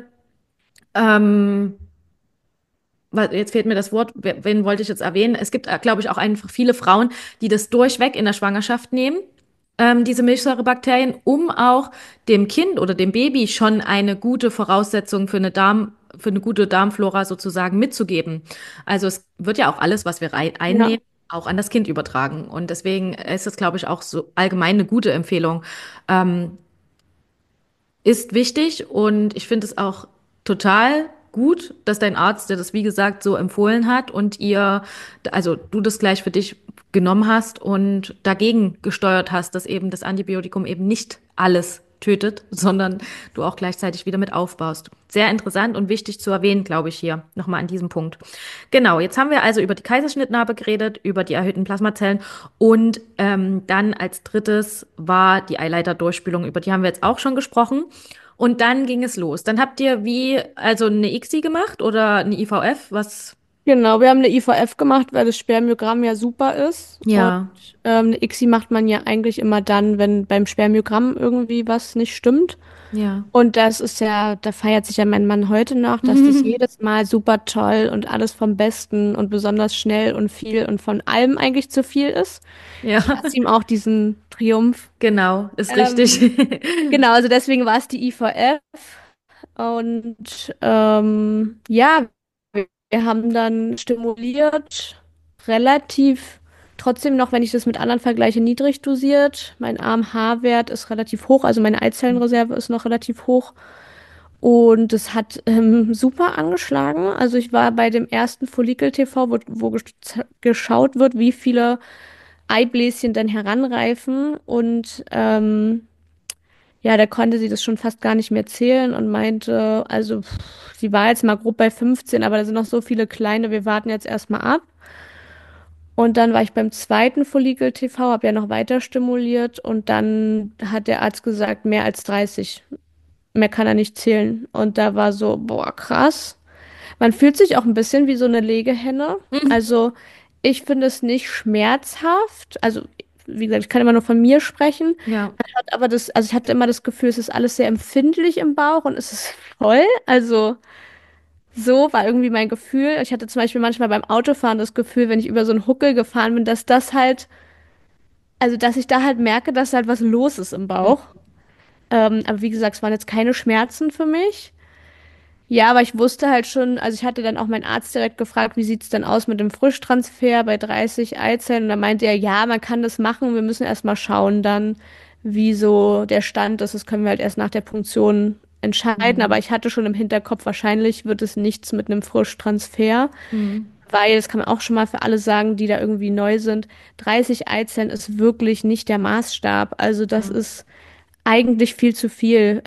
[SPEAKER 1] ähm, jetzt fehlt mir das Wort, wen wollte ich jetzt erwähnen? Es gibt, glaube ich, auch einfach viele Frauen, die das durchweg in der Schwangerschaft nehmen, diese Milchsäurebakterien, um auch dem Kind oder dem Baby schon eine gute Voraussetzung für eine gute Darmflora sozusagen mitzugeben. Also es wird ja auch alles, was wir
[SPEAKER 2] Ja.
[SPEAKER 1] einnehmen, auch an das Kind übertragen. Und deswegen ist es, glaube ich, auch so allgemein eine gute Empfehlung. Ähm, ist wichtig und ich finde es auch total gut, dass dein Arzt dir das, wie gesagt, so empfohlen hat und also du das gleich für dich genommen hast und dagegen gesteuert hast, dass eben das Antibiotikum eben nicht alles tötet, sondern du auch gleichzeitig wieder mit aufbaust. Sehr interessant und wichtig zu erwähnen, glaube ich, hier nochmal an diesem Punkt. Genau, jetzt haben wir also über die Kaiserschnittnarbe geredet, über die erhöhten Plasmazellen und dann als drittes war die Eileiterdurchspülung, über die haben wir jetzt auch schon gesprochen. Und dann ging es los. Dann habt ihr also eine ICSI gemacht oder eine IVF? Was?
[SPEAKER 2] Genau, wir haben eine IVF gemacht, weil das Spermiogramm ja super ist. Und
[SPEAKER 1] Ja,
[SPEAKER 2] eine ICSI macht man ja eigentlich immer dann, wenn beim Spermiogramm irgendwie was nicht stimmt.
[SPEAKER 1] ja.
[SPEAKER 2] Und das ist ja, da feiert sich ja mein Mann heute noch, dass das jedes Mal super toll und alles vom Besten und besonders schnell und viel und von allem eigentlich zu viel ist. Ich
[SPEAKER 1] Ja,
[SPEAKER 2] lasse ihm auch diesen Triumph.
[SPEAKER 1] genau, ist richtig.
[SPEAKER 2] Ähm, genau, also deswegen war es die IVF. Und ja, wir haben dann stimuliert, relativ, trotzdem noch, wenn ich das mit anderen vergleiche, niedrig dosiert. Mein AMH-Wert ist relativ hoch, also meine Eizellenreserve ist noch relativ hoch. Und es hat super angeschlagen. Also ich war bei dem ersten Follikel-TV, wo geschaut wird, wie viele Eibläschen dann heranreifen. Und ja, da konnte sie das schon fast gar nicht mehr zählen und meinte, also sie war jetzt mal grob bei 15, aber da sind noch so viele kleine, wir warten jetzt erstmal ab. Und dann war ich beim zweiten Follikel-TV, habe ja noch weiter stimuliert und dann hat der Arzt gesagt, mehr als 30. Mehr kann er nicht zählen. Und da war so, boah, krass. Man fühlt sich auch ein bisschen wie so eine Legehenne. Also ich finde es nicht schmerzhaft. Also wie gesagt, ich kann immer nur von mir sprechen.
[SPEAKER 1] Ja.
[SPEAKER 2] Man hat aber das, also ich hatte immer das Gefühl, es ist alles sehr empfindlich im Bauch und es ist voll. Also so war irgendwie mein Gefühl. Ich hatte zum Beispiel manchmal beim Autofahren das Gefühl, wenn ich über so einen Huckel gefahren bin, dass das halt, also dass ich da halt merke, dass halt was los ist im
[SPEAKER 1] Hm.
[SPEAKER 2] Bauch. Aber wie gesagt, es waren jetzt keine Schmerzen für mich. Ja, aber ich wusste halt schon, also ich hatte dann auch meinen Arzt direkt gefragt, wie sieht's denn aus mit dem Frischtransfer bei 30 Eizellen? Und da meinte er, ja, man kann das machen, wir müssen erst mal schauen dann, wie so der Stand ist. Das können wir halt erst nach der Punktion entscheiden. Aber
[SPEAKER 1] Hm.
[SPEAKER 2] ich hatte schon im Hinterkopf, wahrscheinlich wird es nichts mit einem Frischtransfer,
[SPEAKER 1] Hm.
[SPEAKER 2] weil, das kann man auch schon mal für alle sagen, die da irgendwie neu sind, 30 Eizellen ist wirklich nicht der Maßstab. Also das
[SPEAKER 1] Ja.
[SPEAKER 2] ist eigentlich viel zu viel.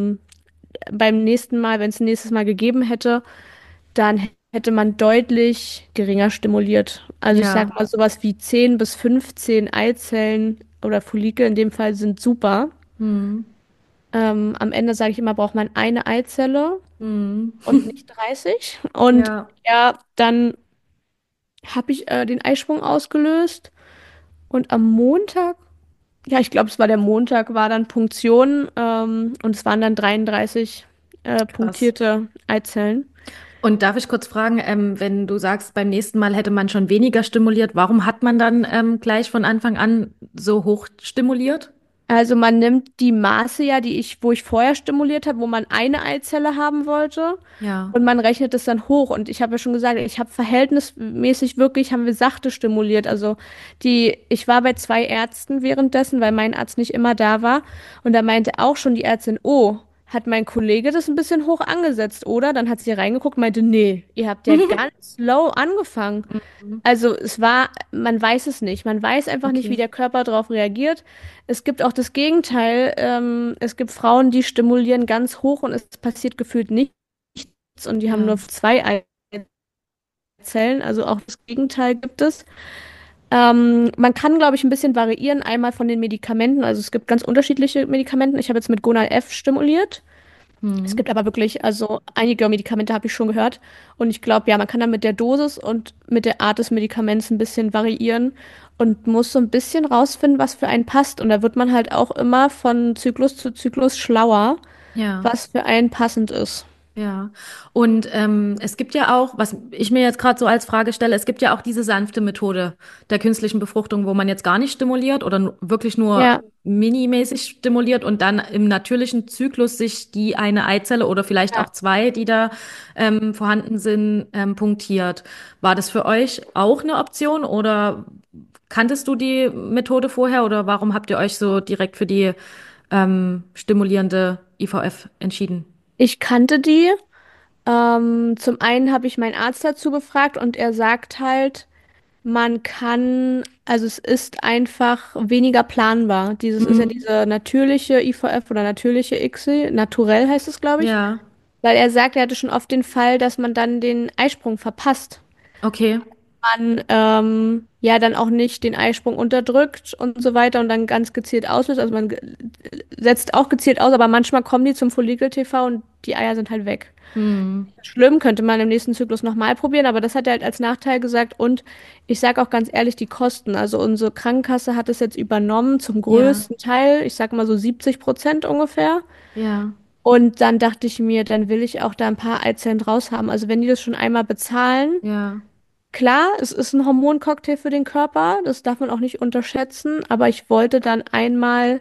[SPEAKER 2] Beim nächsten Mal, wenn es nächstes Mal gegeben hätte, dann hätte man deutlich geringer stimuliert. Also ich sag
[SPEAKER 1] Ja.
[SPEAKER 2] mal, sowas wie 10 bis 15 Eizellen oder Follikel in dem Fall sind super.
[SPEAKER 1] Hm.
[SPEAKER 2] Am Ende sage ich immer, braucht man eine Eizelle
[SPEAKER 1] Hm.
[SPEAKER 2] und nicht 30. Und
[SPEAKER 1] Ja.
[SPEAKER 2] ja, dann habe ich den Eisprung ausgelöst und am Montag, ja, ich glaube, es war der Montag, war dann Punktion und es waren dann 33
[SPEAKER 1] Krass.
[SPEAKER 2] punktierte Eizellen.
[SPEAKER 1] Und darf ich kurz fragen, wenn du sagst, beim nächsten Mal hätte man schon weniger stimuliert, warum hat man dann gleich von Anfang an so hoch stimuliert?
[SPEAKER 2] Also man nimmt die Maße ja, wo ich vorher stimuliert habe, wo man eine Eizelle haben wollte,
[SPEAKER 1] Ja.
[SPEAKER 2] und man rechnet es dann hoch. Und ich habe ja schon gesagt, ich habe verhältnismäßig wirklich, haben wir sachte stimuliert. Also ich war bei zwei Ärzten währenddessen, weil mein Arzt nicht immer da war. Und da meinte auch schon die Ärztin, oh, hat mein Kollege das ein bisschen hoch angesetzt, oder? Dann hat sie reingeguckt und meinte, nee, ihr habt ja ganz low angefangen.
[SPEAKER 1] Mhm.
[SPEAKER 2] Also man weiß es nicht. Man weiß einfach nicht, wie
[SPEAKER 1] Okay.
[SPEAKER 2] der Körper darauf reagiert. Es gibt auch das Gegenteil. Es gibt Frauen, die stimulieren ganz hoch und es passiert gefühlt nichts und die haben
[SPEAKER 1] Ja.
[SPEAKER 2] nur zwei Eizellen. Also auch das Gegenteil gibt es. Man kann, glaube ich, ein bisschen variieren. Einmal von den Medikamenten. Also es gibt ganz unterschiedliche Medikamenten. Ich habe jetzt mit Gonal F stimuliert. Es
[SPEAKER 1] Mhm.
[SPEAKER 2] gibt aber wirklich, also einige Medikamente habe ich schon gehört. Und ich glaube, ja, man kann dann mit der Dosis und mit der Art des Medikaments ein bisschen variieren und muss so ein bisschen rausfinden, was für einen passt. Und da wird man halt auch immer von Zyklus zu Zyklus schlauer,
[SPEAKER 1] Ja.
[SPEAKER 2] was für einen passend ist.
[SPEAKER 1] Ja, und es gibt ja auch, was ich mir jetzt gerade so als Frage stelle, es gibt ja auch diese sanfte Methode der künstlichen Befruchtung, wo man jetzt gar nicht stimuliert oder wirklich nur
[SPEAKER 2] Ja,
[SPEAKER 1] minimäßig stimuliert und dann im natürlichen Zyklus sich die eine Eizelle oder vielleicht
[SPEAKER 2] ja.
[SPEAKER 1] auch zwei, die da vorhanden sind, punktiert. War das für euch auch eine Option oder kanntest du die Methode vorher oder warum habt ihr euch so direkt für die stimulierende IVF entschieden?
[SPEAKER 2] Ich kannte die. Zum einen habe ich meinen Arzt dazu befragt und er sagt halt, also es ist einfach weniger planbar. Dieses ist ja
[SPEAKER 1] Mhm.
[SPEAKER 2] diese natürliche IVF oder natürliche ICSI, naturell heißt es, glaube ich.
[SPEAKER 1] Ja,
[SPEAKER 2] Weil er sagt, er hatte schon oft den Fall, dass man dann den Eisprung verpasst.
[SPEAKER 1] okay.
[SPEAKER 2] Man ja dann auch nicht den Eisprung unterdrückt und so weiter und dann ganz gezielt auslöst. Also setzt auch gezielt aus, aber manchmal kommen die zum Follikel-TV und die Eier sind halt weg.
[SPEAKER 1] Hm.
[SPEAKER 2] Schlimm, könnte man im nächsten Zyklus nochmal probieren, aber das hat er halt als Nachteil gesagt. Und ich sage auch ganz ehrlich, die Kosten. Also unsere Krankenkasse hat es jetzt übernommen, zum
[SPEAKER 1] Ja,
[SPEAKER 2] größten Teil, ich sage mal so 70% ungefähr.
[SPEAKER 1] ja,
[SPEAKER 2] Und dann dachte ich mir, dann will ich auch da ein paar Eizellen draus haben. Also wenn die das schon einmal bezahlen,
[SPEAKER 1] ja.
[SPEAKER 2] klar, es ist ein Hormoncocktail für den Körper, das darf man auch nicht unterschätzen, aber ich wollte dann einmal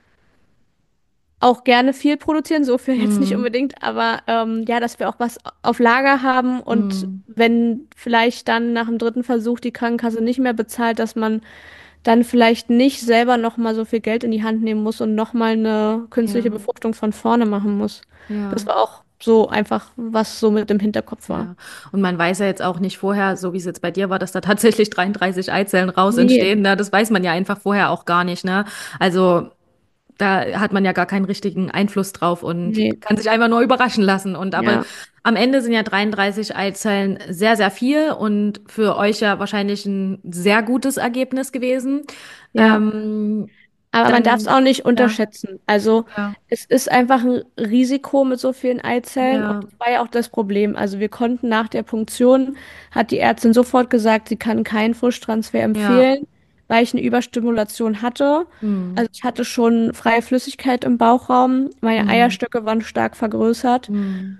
[SPEAKER 2] auch gerne viel produzieren, so viel jetzt nicht
[SPEAKER 1] Hm.
[SPEAKER 2] unbedingt, aber ja, dass wir auch was auf Lager haben und
[SPEAKER 1] Hm.
[SPEAKER 2] wenn vielleicht dann nach dem dritten Versuch die Krankenkasse nicht mehr bezahlt, dass man dann vielleicht nicht selber nochmal so viel Geld in die Hand nehmen muss und nochmal eine künstliche
[SPEAKER 1] Ja,
[SPEAKER 2] Befruchtung von vorne machen muss. Das
[SPEAKER 1] ja,
[SPEAKER 2] war auch so einfach, was so mit dem Hinterkopf war.
[SPEAKER 1] ja. Und man weiß ja jetzt auch nicht vorher, so wie es jetzt bei dir war, dass da tatsächlich 33 Eizellen raus
[SPEAKER 2] Nee,
[SPEAKER 1] entstehen. Ne? Das weiß man ja einfach vorher auch gar nicht, ne? Also da hat man ja gar keinen richtigen Einfluss drauf und
[SPEAKER 2] nee,
[SPEAKER 1] kann sich einfach nur überraschen lassen. Und aber
[SPEAKER 2] ja,
[SPEAKER 1] am Ende sind ja 33 Eizellen sehr, sehr viel und für euch ja wahrscheinlich ein sehr gutes Ergebnis gewesen.
[SPEAKER 2] ja.
[SPEAKER 1] Ähm,
[SPEAKER 2] Aber man darf es
[SPEAKER 1] dann,
[SPEAKER 2] auch nicht
[SPEAKER 1] ja,
[SPEAKER 2] unterschätzen. Also
[SPEAKER 1] ja,
[SPEAKER 2] es ist einfach ein Risiko mit so vielen Eizellen und
[SPEAKER 1] ja,
[SPEAKER 2] das war ja auch das Problem. Also wir konnten nach der Punktion, hat die Ärztin sofort gesagt, sie kann keinen Frischtransfer
[SPEAKER 1] ja,
[SPEAKER 2] empfehlen, weil ich eine Überstimulation hatte.
[SPEAKER 1] Hm.
[SPEAKER 2] Also ich hatte schon freie Flüssigkeit im Bauchraum, meine
[SPEAKER 1] Hm.
[SPEAKER 2] Eierstöcke waren stark vergrößert
[SPEAKER 1] Hm.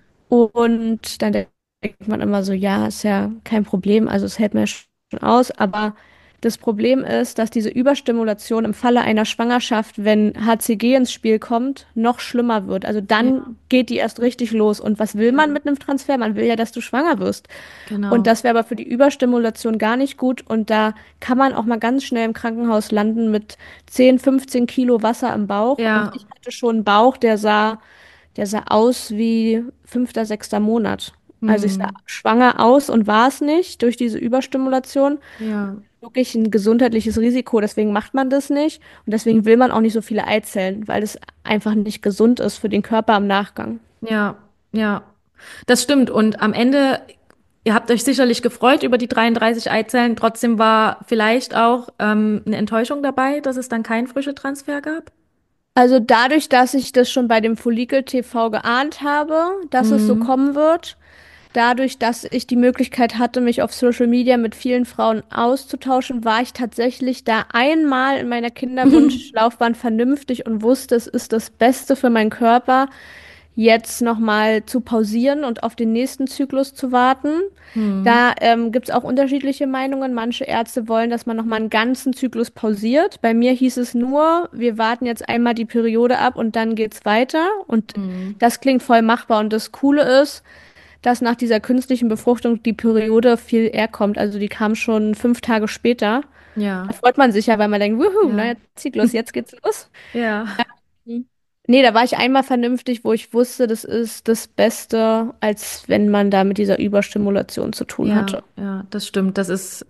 [SPEAKER 2] und dann denkt man immer so, ja, ist ja kein Problem, also es hält mir schon aus, aber das Problem ist, dass diese Überstimulation im Falle einer Schwangerschaft, wenn HCG ins Spiel kommt, noch schlimmer wird. Also
[SPEAKER 1] Ja,
[SPEAKER 2] dann geht die erst richtig los. Und was will man
[SPEAKER 1] ja,
[SPEAKER 2] mit einem Transfer? Man will ja, dass du schwanger wirst. Und
[SPEAKER 1] genau.
[SPEAKER 2] das wäre aber für die Überstimulation gar nicht gut. Und da kann man auch mal ganz schnell im Krankenhaus landen mit 10, 15 Kilo Wasser im Bauch. Und
[SPEAKER 1] Ja.
[SPEAKER 2] ich hatte schon einen Bauch, der sah aus wie fünfter, sechster Monat. Also ich sah
[SPEAKER 1] Hm.
[SPEAKER 2] schwanger aus und war es nicht durch diese Überstimulation.
[SPEAKER 1] Ja.
[SPEAKER 2] Wirklich ein gesundheitliches Risiko, deswegen macht man das nicht. Und deswegen will man auch nicht so viele Eizellen, weil es einfach nicht gesund ist für den Körper im Nachgang.
[SPEAKER 1] Ja. Ja. Das stimmt. Und am Ende, ihr habt euch sicherlich gefreut über die 33 Eizellen. Trotzdem war vielleicht auch eine Enttäuschung dabei, dass es dann keinen Frischetransfer gab.
[SPEAKER 2] Also dadurch, dass ich das schon bei dem Follikel TV geahnt habe, dass es so
[SPEAKER 1] Hm.
[SPEAKER 2] kommen wird, dadurch, dass ich die Möglichkeit hatte, mich auf Social Media mit vielen Frauen auszutauschen, war ich tatsächlich da einmal in meiner Kinderwunschlaufbahn vernünftig und wusste, es ist das Beste für meinen Körper, jetzt nochmal zu pausieren und auf den nächsten Zyklus zu warten.
[SPEAKER 1] Hm.
[SPEAKER 2] Da gibt es auch unterschiedliche Meinungen. Manche Ärzte wollen, dass man nochmal einen ganzen Zyklus pausiert. Bei mir hieß es nur, wir warten jetzt einmal die Periode ab und dann geht's weiter. Und
[SPEAKER 1] Hm.
[SPEAKER 2] das klingt voll machbar. Und das Coole ist, dass nach dieser künstlichen Befruchtung die Periode viel eher kommt. Also die kam schon 5 Tage später. Da
[SPEAKER 1] Ja.
[SPEAKER 2] freut man sich ja, weil man denkt, wuhu,
[SPEAKER 1] Ja.
[SPEAKER 2] neuer Zyklus, jetzt geht's los.
[SPEAKER 1] Ja.
[SPEAKER 2] Mhm. Nee, da war ich einmal vernünftig, wo ich wusste, das ist das Beste, als wenn man da mit dieser Überstimulation zu tun
[SPEAKER 1] Ja,
[SPEAKER 2] hatte.
[SPEAKER 1] ja, das stimmt. Das ist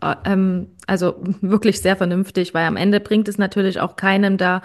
[SPEAKER 1] also wirklich sehr vernünftig, weil am Ende bringt es natürlich auch keinem da,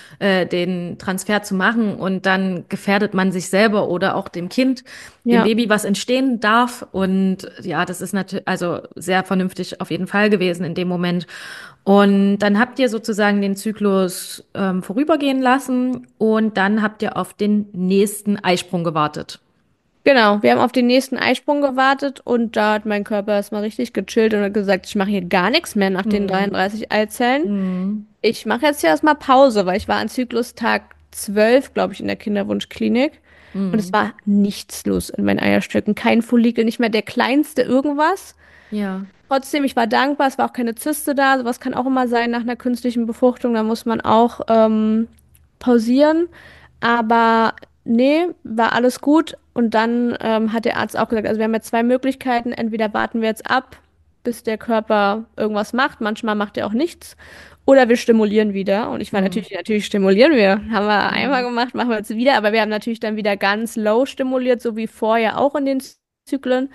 [SPEAKER 1] den Transfer zu machen und dann gefährdet man sich selber oder auch dem Kind, dem
[SPEAKER 2] Ja,
[SPEAKER 1] Baby, was entstehen darf. Und ja, das ist natürlich also sehr vernünftig auf jeden Fall gewesen in dem Moment. Und dann habt ihr sozusagen den Zyklus vorübergehen lassen und dann habt ihr auf den nächsten Eisprung gewartet.
[SPEAKER 2] genau. Wir haben auf den nächsten Eisprung gewartet und da hat mein Körper erstmal richtig gechillt und hat gesagt, ich mache hier gar nichts mehr nach den
[SPEAKER 1] Hm.
[SPEAKER 2] 33 Eizellen.
[SPEAKER 1] Hm.
[SPEAKER 2] Ich mache jetzt hier erstmal Pause, weil ich war an Zyklustag 12, glaube ich, in der Kinderwunschklinik. Und es
[SPEAKER 1] Hm.
[SPEAKER 2] war nichts los in meinen Eierstöcken. Kein Follikel, nicht mehr der kleinste irgendwas.
[SPEAKER 1] Ja.
[SPEAKER 2] Trotzdem, ich war dankbar, es war auch keine Zyste da. Sowas kann auch immer sein nach einer künstlichen Befruchtung. Da muss man auch pausieren. Aber nee, war alles gut. Und dann hat der Arzt auch gesagt, also wir haben jetzt zwei Möglichkeiten. Entweder warten wir jetzt ab, bis der Körper irgendwas macht. Manchmal macht er auch nichts. Oder wir stimulieren wieder. Und ich war
[SPEAKER 1] Hm.
[SPEAKER 2] natürlich stimulieren wir. Haben wir einmal
[SPEAKER 1] Hm.
[SPEAKER 2] gemacht, machen wir jetzt wieder. Aber wir haben natürlich dann wieder ganz low stimuliert, so wie vorher auch in den Zyklen.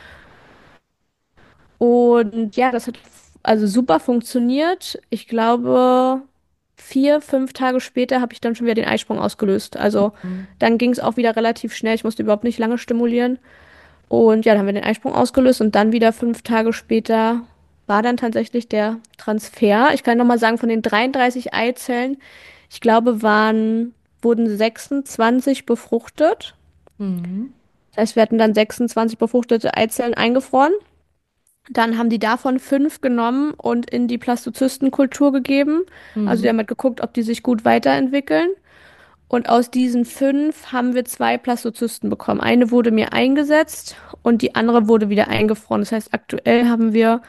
[SPEAKER 2] Und ja, das hat also super funktioniert. Ich glaube, 4, 5 Tage später habe ich dann schon wieder den Eisprung ausgelöst. Also
[SPEAKER 1] Hm.
[SPEAKER 2] dann ging es auch wieder relativ schnell. Ich musste überhaupt nicht lange stimulieren. Und ja, dann haben wir den Eisprung ausgelöst und dann wieder 5 Tage später war dann tatsächlich der Transfer. Ich kann nochmal sagen, von den 33 Eizellen, ich glaube, wurden 26 befruchtet.
[SPEAKER 1] Hm.
[SPEAKER 2] Das heißt, wir hatten dann 26 befruchtete Eizellen eingefroren. Dann haben die davon 5 genommen und in die Blastozystenkultur gegeben. Also die
[SPEAKER 1] Hm.
[SPEAKER 2] haben halt geguckt, ob die sich gut weiterentwickeln. Und aus diesen 5 haben wir 2 Blastozysten bekommen. Eine wurde mir eingesetzt und die andere wurde wieder eingefroren. Das heißt, aktuell haben wir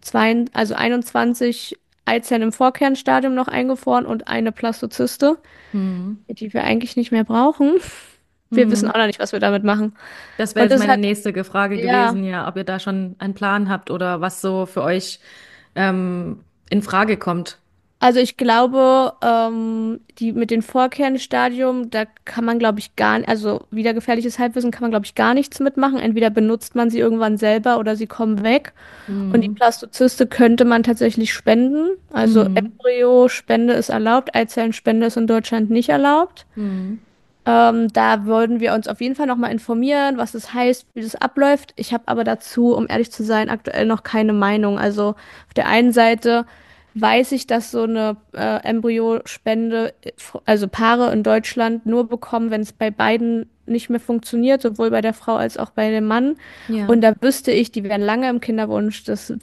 [SPEAKER 2] 21 Eizellen im Vorkernstadium noch eingefroren und eine Blastozyste,
[SPEAKER 1] Hm.
[SPEAKER 2] die wir eigentlich nicht mehr brauchen. Wir wissen
[SPEAKER 1] Hm.
[SPEAKER 2] auch noch nicht, was wir damit machen.
[SPEAKER 1] Das wäre
[SPEAKER 2] Und
[SPEAKER 1] jetzt
[SPEAKER 2] das
[SPEAKER 1] meine
[SPEAKER 2] hat,
[SPEAKER 1] nächste Frage
[SPEAKER 2] ja.
[SPEAKER 1] gewesen, ja, ob ihr da schon einen Plan habt oder was so für euch in Frage kommt.
[SPEAKER 2] Also ich glaube, die mit dem Vorkernstadium, da kann man, glaube ich, also wieder gefährliches Halbwissen kann man, glaube ich, gar nichts mitmachen. Entweder benutzt man sie irgendwann selber oder sie kommen weg. Und die
[SPEAKER 1] Hm.
[SPEAKER 2] Blastozyste könnte man tatsächlich spenden. Also
[SPEAKER 1] Hm.
[SPEAKER 2] Embryospende ist erlaubt, Eizellenspende ist in Deutschland nicht erlaubt.
[SPEAKER 1] Hm.
[SPEAKER 2] Da würden wir uns auf jeden Fall nochmal informieren, was das heißt, wie das abläuft. Ich habe aber dazu, um ehrlich zu sein, aktuell noch keine Meinung. Also auf der einen Seite weiß ich, dass so eine Embryospende, also Paare in Deutschland nur bekommen, wenn es bei beiden nicht mehr funktioniert, sowohl bei der Frau als auch bei dem Mann.
[SPEAKER 1] Ja.
[SPEAKER 2] Und da wüsste ich, die wären lange im Kinderwunsch. Das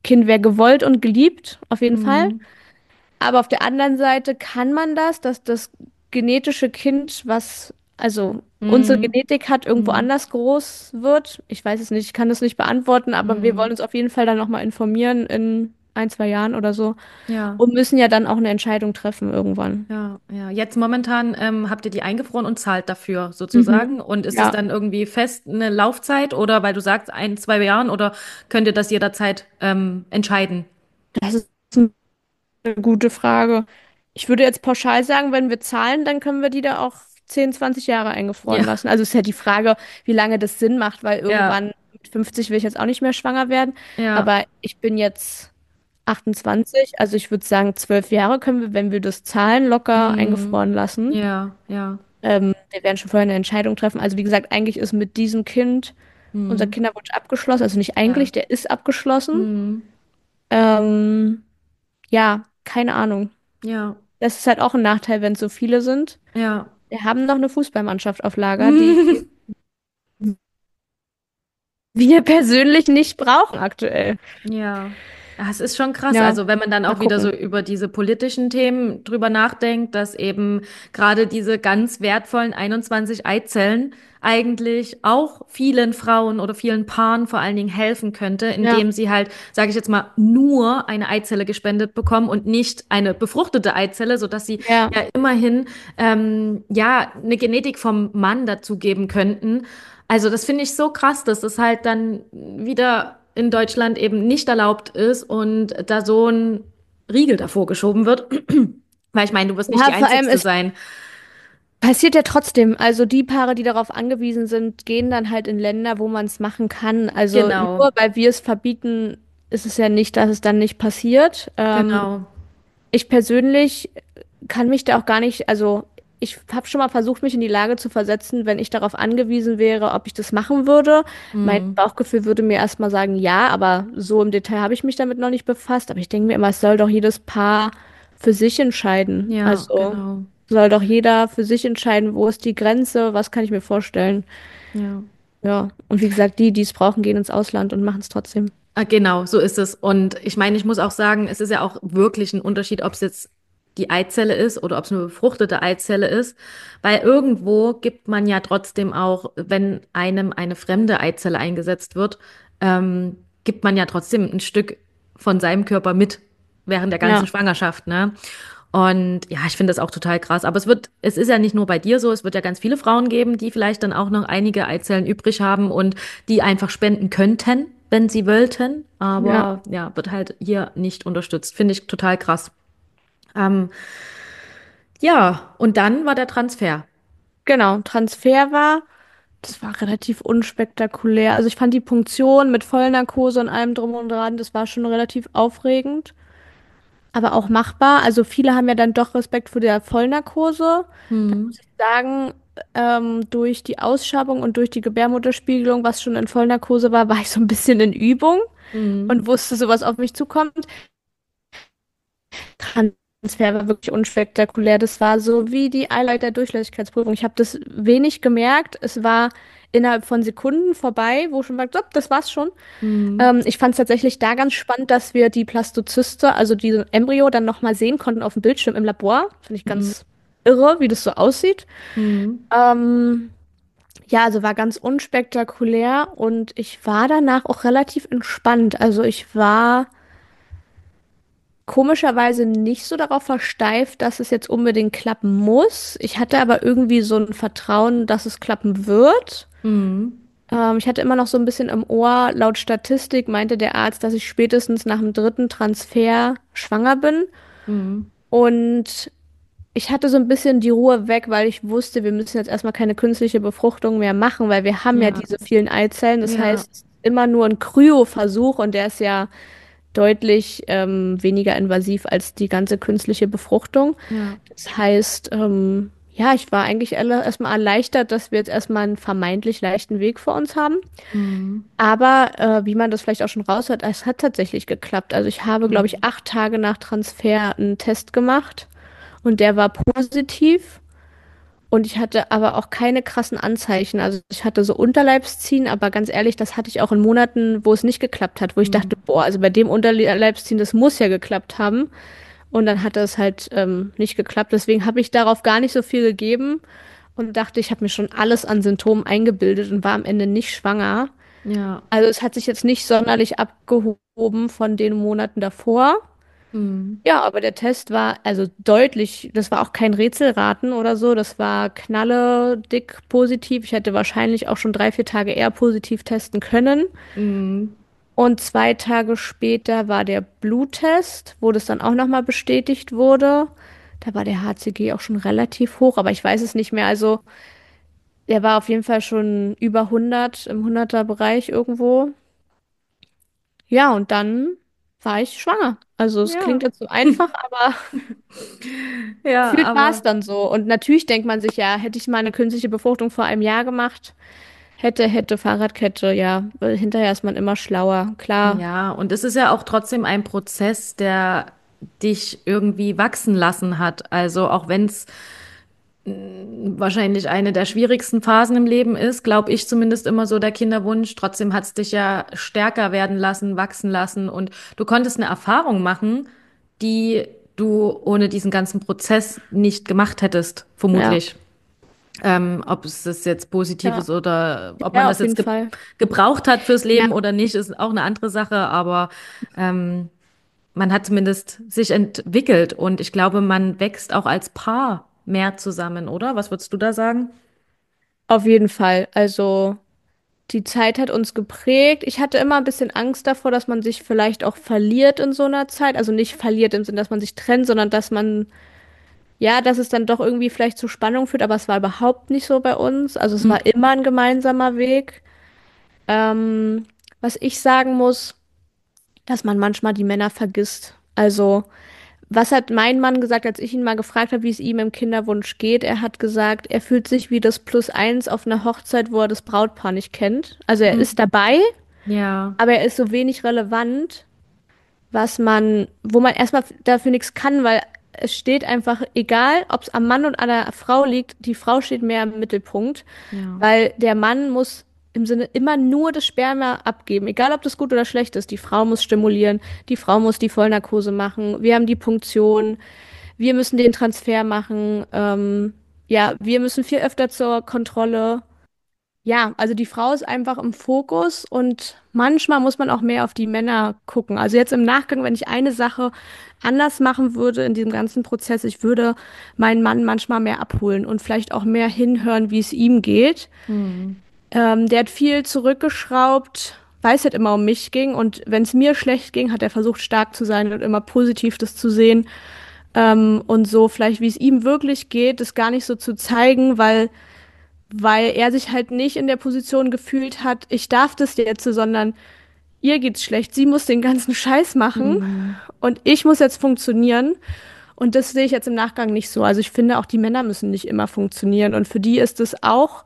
[SPEAKER 2] Kind wäre gewollt und geliebt, auf jeden Fall.
[SPEAKER 1] Mhm.
[SPEAKER 2] Aber auf der anderen Seite kann man das, dass das genetische Kind, also unsere
[SPEAKER 1] Mhm.
[SPEAKER 2] Genetik hat, irgendwo
[SPEAKER 1] Mhm.
[SPEAKER 2] anders groß wird. Ich weiß es nicht, ich kann das nicht beantworten, aber wir wollen
[SPEAKER 1] Mhm.
[SPEAKER 2] uns auf jeden Fall dann nochmal informieren in 1, 2 Jahren oder so
[SPEAKER 1] Ja.
[SPEAKER 2] und müssen ja dann auch eine Entscheidung treffen irgendwann.
[SPEAKER 1] Ja, ja. Jetzt momentan habt ihr die eingefroren und zahlt dafür
[SPEAKER 2] Mhm.
[SPEAKER 1] sozusagen. Und ist es
[SPEAKER 2] Ja,
[SPEAKER 1] dann irgendwie fest eine Laufzeit oder weil du sagst 1, 2 Jahren oder könnt ihr das jederzeit entscheiden?
[SPEAKER 2] das ist eine gute Frage. Ich würde jetzt pauschal sagen, wenn wir zahlen, dann können wir die da auch 10, 20 Jahre eingefroren
[SPEAKER 1] Ja,
[SPEAKER 2] lassen. Also ist ja die Frage, wie lange das Sinn macht, weil
[SPEAKER 1] ja,
[SPEAKER 2] irgendwann mit 50 will ich jetzt auch nicht mehr schwanger werden.
[SPEAKER 1] ja.
[SPEAKER 2] Aber ich bin jetzt 28, also ich würde sagen, 12 Jahre können wir, wenn wir das zahlen, locker
[SPEAKER 1] Hm,
[SPEAKER 2] eingefroren lassen.
[SPEAKER 1] ja, ja.
[SPEAKER 2] Wir werden schon vorher eine Entscheidung treffen. Also wie gesagt, eigentlich ist mit diesem Kind unser
[SPEAKER 1] Hm,
[SPEAKER 2] Kinderwunsch abgeschlossen. Also nicht
[SPEAKER 1] ja.
[SPEAKER 2] eigentlich, der ist abgeschlossen.
[SPEAKER 1] Hm,
[SPEAKER 2] Ähm, ja, keine Ahnung.
[SPEAKER 1] ja,
[SPEAKER 2] Das ist halt auch ein Nachteil, wenn es so viele sind.
[SPEAKER 1] ja.
[SPEAKER 2] Wir haben noch eine Fußballmannschaft auf Lager, die wir persönlich nicht brauchen aktuell.
[SPEAKER 1] Ja, ja, es ist schon krass.
[SPEAKER 2] Ja,
[SPEAKER 1] Also wenn man dann
[SPEAKER 2] mal
[SPEAKER 1] auch wieder so
[SPEAKER 2] gucken.
[SPEAKER 1] über diese politischen Themen drüber nachdenkt, dass eben gerade diese ganz wertvollen 21 Eizellen eigentlich auch vielen Frauen oder vielen Paaren vor allen Dingen helfen könnte,
[SPEAKER 2] Ja,
[SPEAKER 1] indem sie halt, sage ich jetzt mal, nur eine Eizelle gespendet bekommen und nicht eine befruchtete Eizelle, sodass sie
[SPEAKER 2] ja.
[SPEAKER 1] ja immerhin ja eine Genetik vom Mann dazugeben könnten. Also das finde ich so krass, dass das halt dann wieder in Deutschland eben nicht erlaubt ist und da so ein Riegel davor geschoben wird. Weil ich meine, du wirst nicht
[SPEAKER 2] Ja,
[SPEAKER 1] die
[SPEAKER 2] vor allem,
[SPEAKER 1] Einzigste
[SPEAKER 2] es
[SPEAKER 1] sein.
[SPEAKER 2] passiert ja trotzdem. Also die Paare, die darauf angewiesen sind, gehen dann halt in Länder, wo man es machen kann. Also
[SPEAKER 1] Genau,
[SPEAKER 2] nur weil wir es verbieten, ist es ja nicht, dass es dann nicht passiert.
[SPEAKER 1] genau.
[SPEAKER 2] Ich persönlich kann mich da auch gar nicht, also ich habe schon mal versucht, mich in die Lage zu versetzen, wenn ich darauf angewiesen wäre, ob ich das machen würde. Mein
[SPEAKER 1] Hm.
[SPEAKER 2] Bauchgefühl würde mir erstmal sagen, ja, aber so im Detail habe ich mich damit noch nicht befasst. Aber ich denke mir immer, es soll doch jedes Paar für sich entscheiden.
[SPEAKER 1] Ja,
[SPEAKER 2] Also
[SPEAKER 1] genau.
[SPEAKER 2] soll doch jeder für sich entscheiden, wo ist die Grenze, was kann ich mir vorstellen.
[SPEAKER 1] Ja.
[SPEAKER 2] Ja, und wie gesagt, die, die es brauchen, gehen ins Ausland und machen es trotzdem.
[SPEAKER 1] Ah, genau, so ist es. Und ich meine, ich muss auch sagen, es ist ja auch wirklich ein Unterschied, ob es jetzt die Eizelle ist oder ob es eine befruchtete Eizelle ist. Weil irgendwo gibt man ja trotzdem auch, wenn einem eine fremde Eizelle eingesetzt wird, gibt man ja trotzdem ein Stück von seinem Körper mit während der ganzen
[SPEAKER 2] Ja,
[SPEAKER 1] Schwangerschaft, ne? Und ja, ich finde das auch total krass. Aber es ist ja nicht nur bei dir so, es wird ja ganz viele Frauen geben, die vielleicht dann auch noch einige Eizellen übrig haben und die einfach spenden könnten, wenn sie wollten.
[SPEAKER 2] ja,
[SPEAKER 1] Aber ja, wird halt hier nicht unterstützt. Finde ich total krass. Ähm, ja, und dann war der Transfer.
[SPEAKER 2] genau. Transfer war. Das war relativ unspektakulär. Also ich fand die Punktion mit Vollnarkose und allem drum und dran, das war schon relativ aufregend, aber auch machbar. Also viele haben ja dann doch Respekt vor der Vollnarkose. Da
[SPEAKER 1] Hm,
[SPEAKER 2] muss ich sagen, durch die Ausschabung und durch die Gebärmutterspiegelung, was schon in Vollnarkose war, war ich so ein bisschen in Übung
[SPEAKER 1] hm,
[SPEAKER 2] und wusste, sowas auf mich zukommt. Transfer war wirklich unspektakulär. Das war so wie die Eileiter-Durchlässigkeitsprüfung. Ich habe das wenig gemerkt. Es war innerhalb von Sekunden vorbei, wo schon war, so, das war's schon.
[SPEAKER 1] hm,
[SPEAKER 2] Ich fand es tatsächlich da ganz spannend, dass wir die Blastozyste, also diesen Embryo, dann nochmal sehen konnten auf dem Bildschirm im Labor. Finde ich
[SPEAKER 1] hm,
[SPEAKER 2] ganz irre, wie das so aussieht.
[SPEAKER 1] hm,
[SPEAKER 2] Ähm, ja, also war ganz unspektakulär und ich war danach auch relativ entspannt. Also ich war komischerweise nicht so darauf versteift, dass es jetzt unbedingt klappen muss. Ich hatte aber irgendwie so ein Vertrauen, dass es klappen wird.
[SPEAKER 1] hm,
[SPEAKER 2] Ich hatte immer noch so ein bisschen im Ohr, laut Statistik meinte der Arzt, dass ich spätestens nach dem dritten Transfer schwanger bin.
[SPEAKER 1] hm,
[SPEAKER 2] Und ich hatte so ein bisschen die Ruhe weg, weil ich wusste, wir müssen jetzt erstmal keine künstliche Befruchtung mehr machen, weil wir haben ja
[SPEAKER 1] ja,
[SPEAKER 2] diese vielen Eizellen. Das
[SPEAKER 1] ja,
[SPEAKER 2] heißt, immer nur ein Kryoversuch und der ist ja deutlich weniger invasiv als die ganze künstliche Befruchtung.
[SPEAKER 1] ja,
[SPEAKER 2] Das heißt, ja, ich war eigentlich erstmal erleichtert, dass wir jetzt erstmal einen vermeintlich leichten Weg vor uns haben.
[SPEAKER 1] hm,
[SPEAKER 2] Aber wie man das vielleicht auch schon raushört, es hat tatsächlich geklappt. Also ich habe, glaube ich,
[SPEAKER 1] hm,
[SPEAKER 2] 8 Tage nach Transfer einen Test gemacht und der war positiv. Und ich hatte aber auch keine krassen Anzeichen. Also ich hatte so Unterleibsziehen, aber ganz ehrlich, das hatte ich auch in Monaten, wo es nicht geklappt hat, wo ich dachte,
[SPEAKER 1] Hm.
[SPEAKER 2] boah, also bei dem Unterleibsziehen, das muss ja geklappt haben. Und dann hat es halt nicht geklappt. Deswegen habe ich darauf gar nicht so viel gegeben und dachte, ich habe mir schon alles an Symptomen eingebildet und war am Ende nicht schwanger.
[SPEAKER 1] Ja.
[SPEAKER 2] Also es hat sich jetzt nicht sonderlich abgehoben von den Monaten davor.
[SPEAKER 1] Hm.
[SPEAKER 2] Ja, aber der Test war also deutlich, das war auch kein Rätselraten oder so, das war knalle dick positiv. Ich hätte wahrscheinlich auch schon 3, 4 Tage eher positiv testen können.
[SPEAKER 1] Hm.
[SPEAKER 2] Und 2 Tage später war der Bluttest, wo das dann auch nochmal bestätigt wurde. Da war der HCG auch schon relativ hoch, aber ich weiß es nicht mehr. Also der war auf jeden Fall schon über 100, im 100er-Bereich irgendwo. Ja, und dann war ich schwanger. Also es klingt
[SPEAKER 1] Ja.
[SPEAKER 2] jetzt so einfach, aber
[SPEAKER 1] Ja,
[SPEAKER 2] gefühlt war es
[SPEAKER 1] aber
[SPEAKER 2] dann so. Und natürlich denkt man sich, ja, hätte ich mal eine künstliche Befruchtung vor einem Jahr gemacht, hätte Fahrradkette, ja, weil hinterher ist man immer schlauer. Klar,
[SPEAKER 1] ja, und es ist ja auch trotzdem ein Prozess, der dich irgendwie wachsen lassen hat. Also auch wenn es wahrscheinlich eine der schwierigsten Phasen im Leben ist, glaube ich zumindest immer so der Kinderwunsch. Trotzdem hat es dich ja stärker werden lassen, wachsen lassen und du konntest eine Erfahrung machen, die du ohne diesen ganzen Prozess nicht gemacht hättest,
[SPEAKER 2] ja,
[SPEAKER 1] vermutlich. Ob es das jetzt positiv
[SPEAKER 2] ja,
[SPEAKER 1] ist oder ob man
[SPEAKER 2] ja,
[SPEAKER 1] das
[SPEAKER 2] auf jeden
[SPEAKER 1] jetzt
[SPEAKER 2] Fall.
[SPEAKER 1] gebraucht hat fürs
[SPEAKER 2] Ja,
[SPEAKER 1] Leben oder nicht, ist auch eine andere Sache, aber ähm, man hat zumindest sich entwickelt und ich glaube, man wächst auch als Paar mehr zusammen, oder? Was würdest du da sagen?
[SPEAKER 2] auf jeden Fall. Also die Zeit hat uns geprägt. Ich hatte immer ein bisschen Angst davor, dass man sich vielleicht auch verliert in so einer Zeit. Also nicht verliert im Sinne, dass man sich trennt, sondern dass man, ja, dass es dann doch irgendwie vielleicht zu Spannung führt. Aber es war überhaupt nicht so bei uns. Also es
[SPEAKER 1] Hm.
[SPEAKER 2] war immer ein gemeinsamer Weg. Ähm, was ich sagen muss, dass man manchmal die Männer vergisst. Also, was hat mein Mann gesagt, als ich ihn mal gefragt habe, wie es ihm im Kinderwunsch geht? Er hat gesagt, er fühlt sich wie das Plus-1 auf einer Hochzeit, wo er das Brautpaar nicht kennt. Also er ist
[SPEAKER 1] Hm.
[SPEAKER 2] dabei,
[SPEAKER 1] Ja,
[SPEAKER 2] aber er ist so wenig relevant, wo man erstmal dafür nichts kann, weil es steht einfach, egal, ob es am Mann und an der Frau liegt, die Frau steht mehr im Mittelpunkt,
[SPEAKER 1] ja.
[SPEAKER 2] weil der Mann muss im Sinne immer nur das Sperma abgeben, egal ob das gut oder schlecht ist. Die Frau muss stimulieren, die Frau muss die Vollnarkose machen, wir haben die Punktion, wir müssen den Transfer machen, ja, wir müssen viel öfter zur Kontrolle. Ja, also die Frau ist einfach im Fokus und manchmal muss man auch mehr auf die Männer gucken. Also jetzt im Nachgang, wenn ich eine Sache anders machen würde in diesem ganzen Prozess, ich würde meinen Mann manchmal mehr abholen und vielleicht auch mehr hinhören, wie es ihm geht.
[SPEAKER 1] Hm.
[SPEAKER 2] Der hat viel zurückgeschraubt, weil es halt immer um mich ging und wenn es mir schlecht ging, hat er versucht stark zu sein und immer positiv das zu sehen, und so vielleicht, wie es ihm wirklich geht, das gar nicht so zu zeigen, weil er sich halt nicht in der Position gefühlt hat, ich darf das jetzt, sondern ihr geht's schlecht, sie muss den ganzen Scheiß machen
[SPEAKER 1] Hm.
[SPEAKER 2] und ich muss jetzt funktionieren. Und das sehe ich jetzt im Nachgang nicht so. Also ich finde, auch die Männer müssen nicht immer funktionieren. Und für die ist es auch,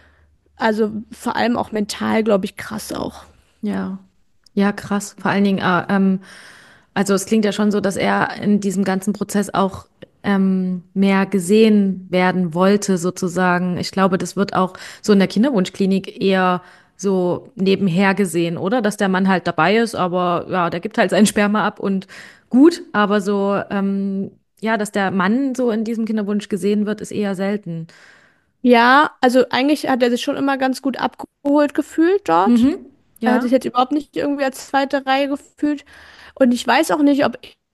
[SPEAKER 2] also vor allem auch mental, glaube ich, krass auch.
[SPEAKER 1] Ja. Ja, krass. Vor allen Dingen, also es klingt ja schon so, dass er in diesem ganzen Prozess auch mehr gesehen werden wollte, sozusagen. Ich glaube, das wird auch so in der Kinderwunschklinik eher so nebenher gesehen, oder? Dass der Mann halt dabei ist, aber ja, der gibt halt sein Sperma ab und gut, aber so, ja, dass der Mann so in diesem Kinderwunsch gesehen wird, ist eher selten.
[SPEAKER 2] Ja, also eigentlich hat er sich schon immer ganz gut abgeholt gefühlt dort.
[SPEAKER 1] Mhm.
[SPEAKER 2] Er hat sich
[SPEAKER 1] Ja.
[SPEAKER 2] jetzt überhaupt nicht irgendwie als zweite Reihe gefühlt. Und ich weiß auch nicht, ob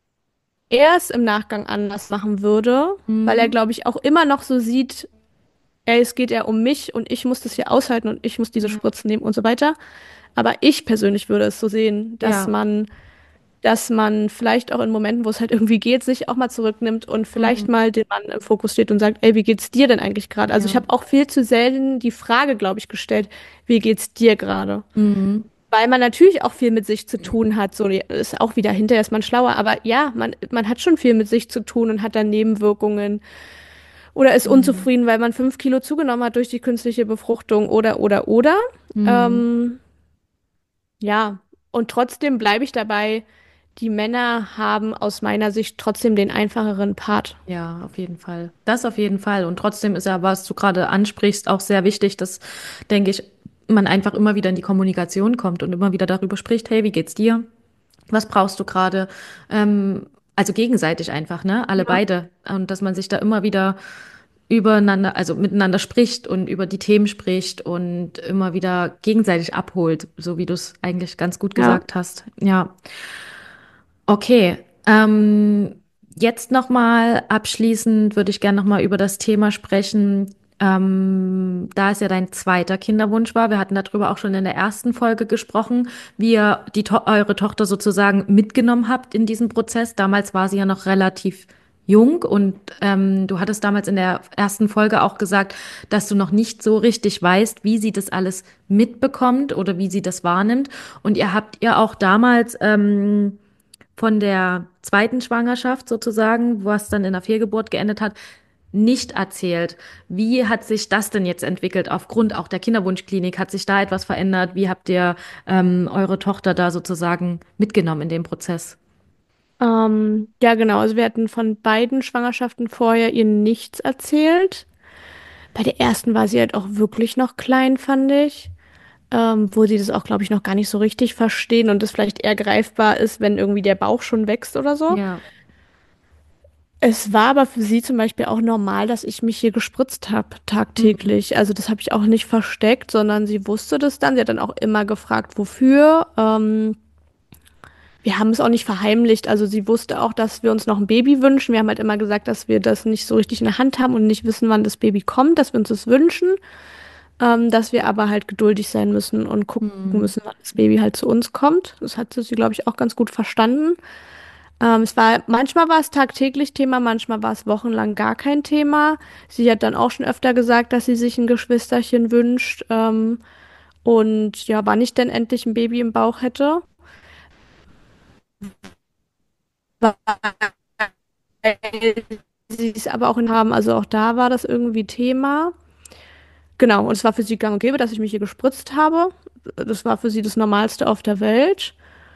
[SPEAKER 2] er es im Nachgang anders machen würde, weil er,
[SPEAKER 1] Mhm.
[SPEAKER 2] glaube ich, auch immer noch so sieht, ey, es geht ja um mich und ich muss das hier aushalten und ich muss diese
[SPEAKER 1] Ja.
[SPEAKER 2] Spritzen nehmen und so weiter. Aber ich persönlich würde es so sehen,
[SPEAKER 1] Ja.
[SPEAKER 2] dass man vielleicht auch in Momenten, wo es halt irgendwie geht, sich auch mal zurücknimmt und vielleicht
[SPEAKER 1] Mhm.
[SPEAKER 2] mal den Mann im Fokus steht und sagt, ey, wie geht's dir denn eigentlich gerade? Also ich
[SPEAKER 1] Ja.
[SPEAKER 2] habe auch viel zu selten die Frage, glaube ich, gestellt, wie geht's dir gerade?
[SPEAKER 1] Mhm.
[SPEAKER 2] Weil man natürlich auch viel mit sich zu tun hat. So ist auch wieder hinterher ist man schlauer. Aber ja, man hat schon viel mit sich zu tun und hat dann Nebenwirkungen oder ist
[SPEAKER 1] Mhm.
[SPEAKER 2] unzufrieden, weil man 5 Kilo zugenommen hat durch die künstliche Befruchtung oder.
[SPEAKER 1] Mhm.
[SPEAKER 2] Ähm, ja, und trotzdem bleibe ich dabei. die Männer haben aus meiner Sicht trotzdem den einfacheren Part.
[SPEAKER 1] Ja, auf jeden Fall. Das auf jeden Fall. Und trotzdem ist ja, was du gerade ansprichst, auch sehr wichtig, dass, denke ich, man einfach immer wieder in die Kommunikation kommt und immer wieder darüber spricht, hey, wie geht's dir? Was brauchst du gerade? Also gegenseitig einfach, ne? Alle
[SPEAKER 2] Ja.
[SPEAKER 1] beide. Und dass man sich da immer wieder übereinander, also miteinander spricht und über die Themen spricht und immer wieder gegenseitig abholt, so wie du es eigentlich ganz gut
[SPEAKER 2] Ja.
[SPEAKER 1] gesagt hast. Ja. Okay, jetzt nochmal abschließend würde ich gerne nochmal über das Thema sprechen, da es ja dein zweiter Kinderwunsch war. Wir hatten darüber auch schon in der ersten Folge gesprochen, wie ihr eure Tochter sozusagen mitgenommen habt in diesem Prozess. Damals war sie ja noch relativ jung und du hattest damals in der ersten Folge auch gesagt, dass du noch nicht so richtig weißt, wie sie das alles mitbekommt oder wie sie das wahrnimmt. Und ihr habt ihr auch damals von der zweiten Schwangerschaft sozusagen, was dann in der Fehlgeburt geendet hat, nicht erzählt. Wie hat sich das denn jetzt entwickelt aufgrund auch der Kinderwunschklinik? Hat sich da etwas verändert? Wie habt ihr eure Tochter da sozusagen mitgenommen in dem Prozess?
[SPEAKER 2] Ja, genau. Also wir hatten von beiden Schwangerschaften vorher ihr nichts erzählt. Bei der ersten war sie halt auch wirklich noch klein, fand ich. Wo sie das auch, glaube ich, noch gar nicht so richtig verstehen und das vielleicht eher greifbar ist, wenn irgendwie der Bauch schon wächst oder so.
[SPEAKER 1] Ja.
[SPEAKER 2] Es war aber für sie zum Beispiel auch normal, dass ich mich hier gespritzt habe,
[SPEAKER 1] Mhm.
[SPEAKER 2] tagtäglich. Also das habe ich auch nicht versteckt, sondern sie wusste das dann. Sie hat dann auch immer gefragt, wofür. Wir haben es auch nicht verheimlicht. Also sie wusste auch, dass wir uns noch ein Baby wünschen. Wir haben halt immer gesagt, dass wir das nicht so richtig in der Hand haben und nicht wissen, wann das Baby kommt, dass wir uns das wünschen. Dass wir aber halt geduldig sein müssen und gucken
[SPEAKER 1] Mhm.
[SPEAKER 2] müssen, wann das Baby halt zu uns kommt. Das hat sie, glaube ich, auch ganz gut verstanden. Manchmal war es tagtäglich Thema, manchmal war es wochenlang gar kein Thema. Sie hat dann auch schon öfter gesagt, dass sie sich ein Geschwisterchen wünscht, und ja, wann ich denn endlich ein Baby im Bauch hätte. Weil sie es aber auch in haben, also auch da war das irgendwie Thema. Genau, und es war für sie gang und gäbe, dass ich mich hier gespritzt habe. Das war für sie das Normalste auf der Welt.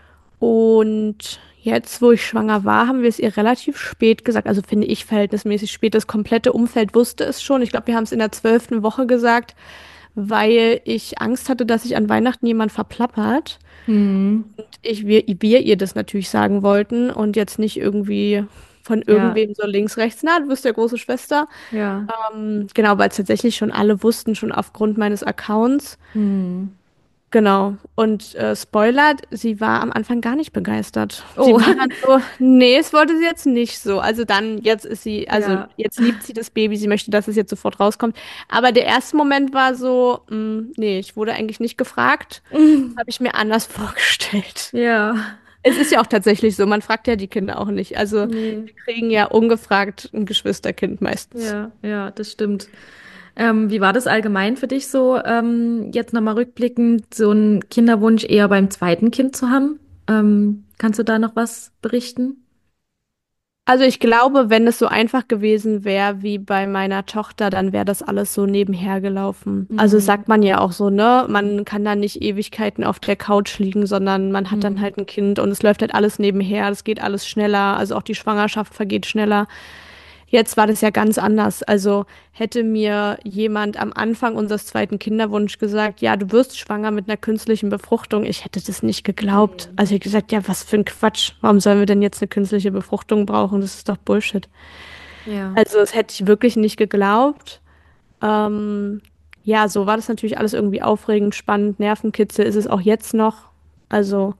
[SPEAKER 2] Und jetzt, wo ich schwanger war, haben wir es ihr relativ spät gesagt. Also finde ich verhältnismäßig spät. Das komplette Umfeld wusste es schon. Ich glaube, wir haben es in der 12. Woche gesagt, weil ich Angst hatte, dass sich an Weihnachten jemand verplappert.
[SPEAKER 1] Mhm.
[SPEAKER 2] Wir ihr das natürlich sagen wollten und jetzt nicht irgendwie von
[SPEAKER 1] Ja,
[SPEAKER 2] irgendwem so links, rechts. Na, du bist ja große Schwester.
[SPEAKER 1] ja.
[SPEAKER 2] Genau, weil es tatsächlich schon alle wussten, schon aufgrund meines Accounts.
[SPEAKER 1] Mhm.
[SPEAKER 2] Genau. Und Spoiler, sie war am Anfang gar nicht begeistert. Sie
[SPEAKER 1] Oh,
[SPEAKER 2] war dann so, nee, es wollte sie jetzt nicht so. Also dann, jetzt ist sie, also
[SPEAKER 1] ja.
[SPEAKER 2] jetzt liebt sie das Baby, sie möchte, dass es jetzt sofort rauskommt. Aber der erste Moment war so, nee, ich wurde eigentlich nicht gefragt. Habe ich mir anders vorgestellt.
[SPEAKER 1] Ja.
[SPEAKER 2] Es ist ja auch tatsächlich so, man fragt ja die Kinder auch nicht. Also
[SPEAKER 1] Nee.
[SPEAKER 2] wir kriegen ja ungefragt ein Geschwisterkind meistens.
[SPEAKER 1] Ja, ja, das stimmt. Wie war das allgemein für dich so, jetzt nochmal rückblickend, so einen Kinderwunsch eher beim zweiten Kind zu haben? Kannst du da noch was berichten?
[SPEAKER 2] Also ich glaube, wenn es so einfach gewesen wäre wie bei meiner Tochter, dann wäre das alles so nebenher gelaufen. Also
[SPEAKER 1] Mhm.
[SPEAKER 2] sagt man ja auch so, ne? Man kann dann nicht Ewigkeiten auf der Couch liegen, sondern man hat dann
[SPEAKER 1] Mhm.
[SPEAKER 2] halt ein Kind und es läuft halt alles nebenher. Es geht alles schneller. Also auch die Schwangerschaft vergeht schneller. Jetzt war das ja ganz anders. Also hätte mir jemand am Anfang unseres zweiten Kinderwunsch gesagt, ja, du wirst schwanger mit einer künstlichen Befruchtung, ich hätte das nicht geglaubt.
[SPEAKER 1] Nee.
[SPEAKER 2] Also ich hätte gesagt, ja, was für ein Quatsch. Warum sollen wir denn jetzt eine künstliche Befruchtung brauchen? Das ist doch Bullshit.
[SPEAKER 1] Ja.
[SPEAKER 2] Also das hätte ich wirklich nicht geglaubt. Ähm, ja, so war das natürlich alles irgendwie aufregend, spannend, Nervenkitzel ist es auch jetzt noch. Also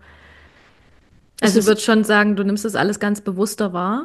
[SPEAKER 2] es
[SPEAKER 1] Also du
[SPEAKER 2] ist,
[SPEAKER 1] würdest schon sagen, du nimmst das alles ganz bewusster wahr?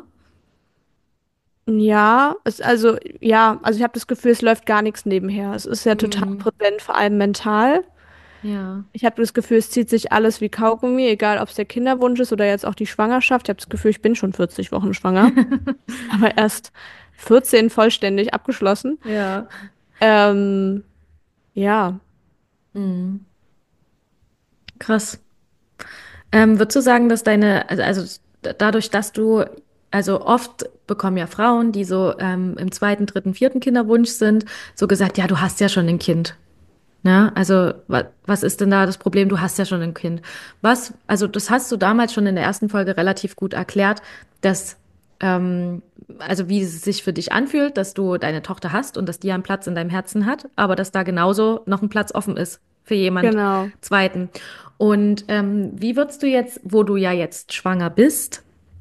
[SPEAKER 2] ja, also ich habe das Gefühl, es läuft gar nichts nebenher. Es ist ja total
[SPEAKER 1] Mhm.
[SPEAKER 2] präsent, vor allem mental.
[SPEAKER 1] Ja.
[SPEAKER 2] Ich habe das Gefühl, es zieht sich alles wie Kaugummi, egal ob es der Kinderwunsch ist oder jetzt auch die Schwangerschaft. Ich habe das Gefühl, ich bin schon 40 Wochen schwanger, aber erst 14 vollständig abgeschlossen.
[SPEAKER 1] Ja.
[SPEAKER 2] Ähm, ja,
[SPEAKER 1] Mhm. Krass. Würdest du sagen, dass dadurch, dass du, also oft bekommen ja Frauen, die so im zweiten, dritten, vierten Kinderwunsch sind, so gesagt, ja, du hast ja schon ein Kind. Ne? Also, was ist denn da das Problem? Du hast ja schon ein Kind. Also das hast du damals schon in der ersten Folge relativ gut erklärt, dass, ähm, also wie es sich für dich anfühlt, dass du deine Tochter hast und dass die einen Platz in deinem Herzen hat, aber dass da genauso noch ein Platz offen ist für jemand
[SPEAKER 2] Genau.
[SPEAKER 1] Zweiten. Und wie würdest du jetzt, wo du ja jetzt schwanger bist,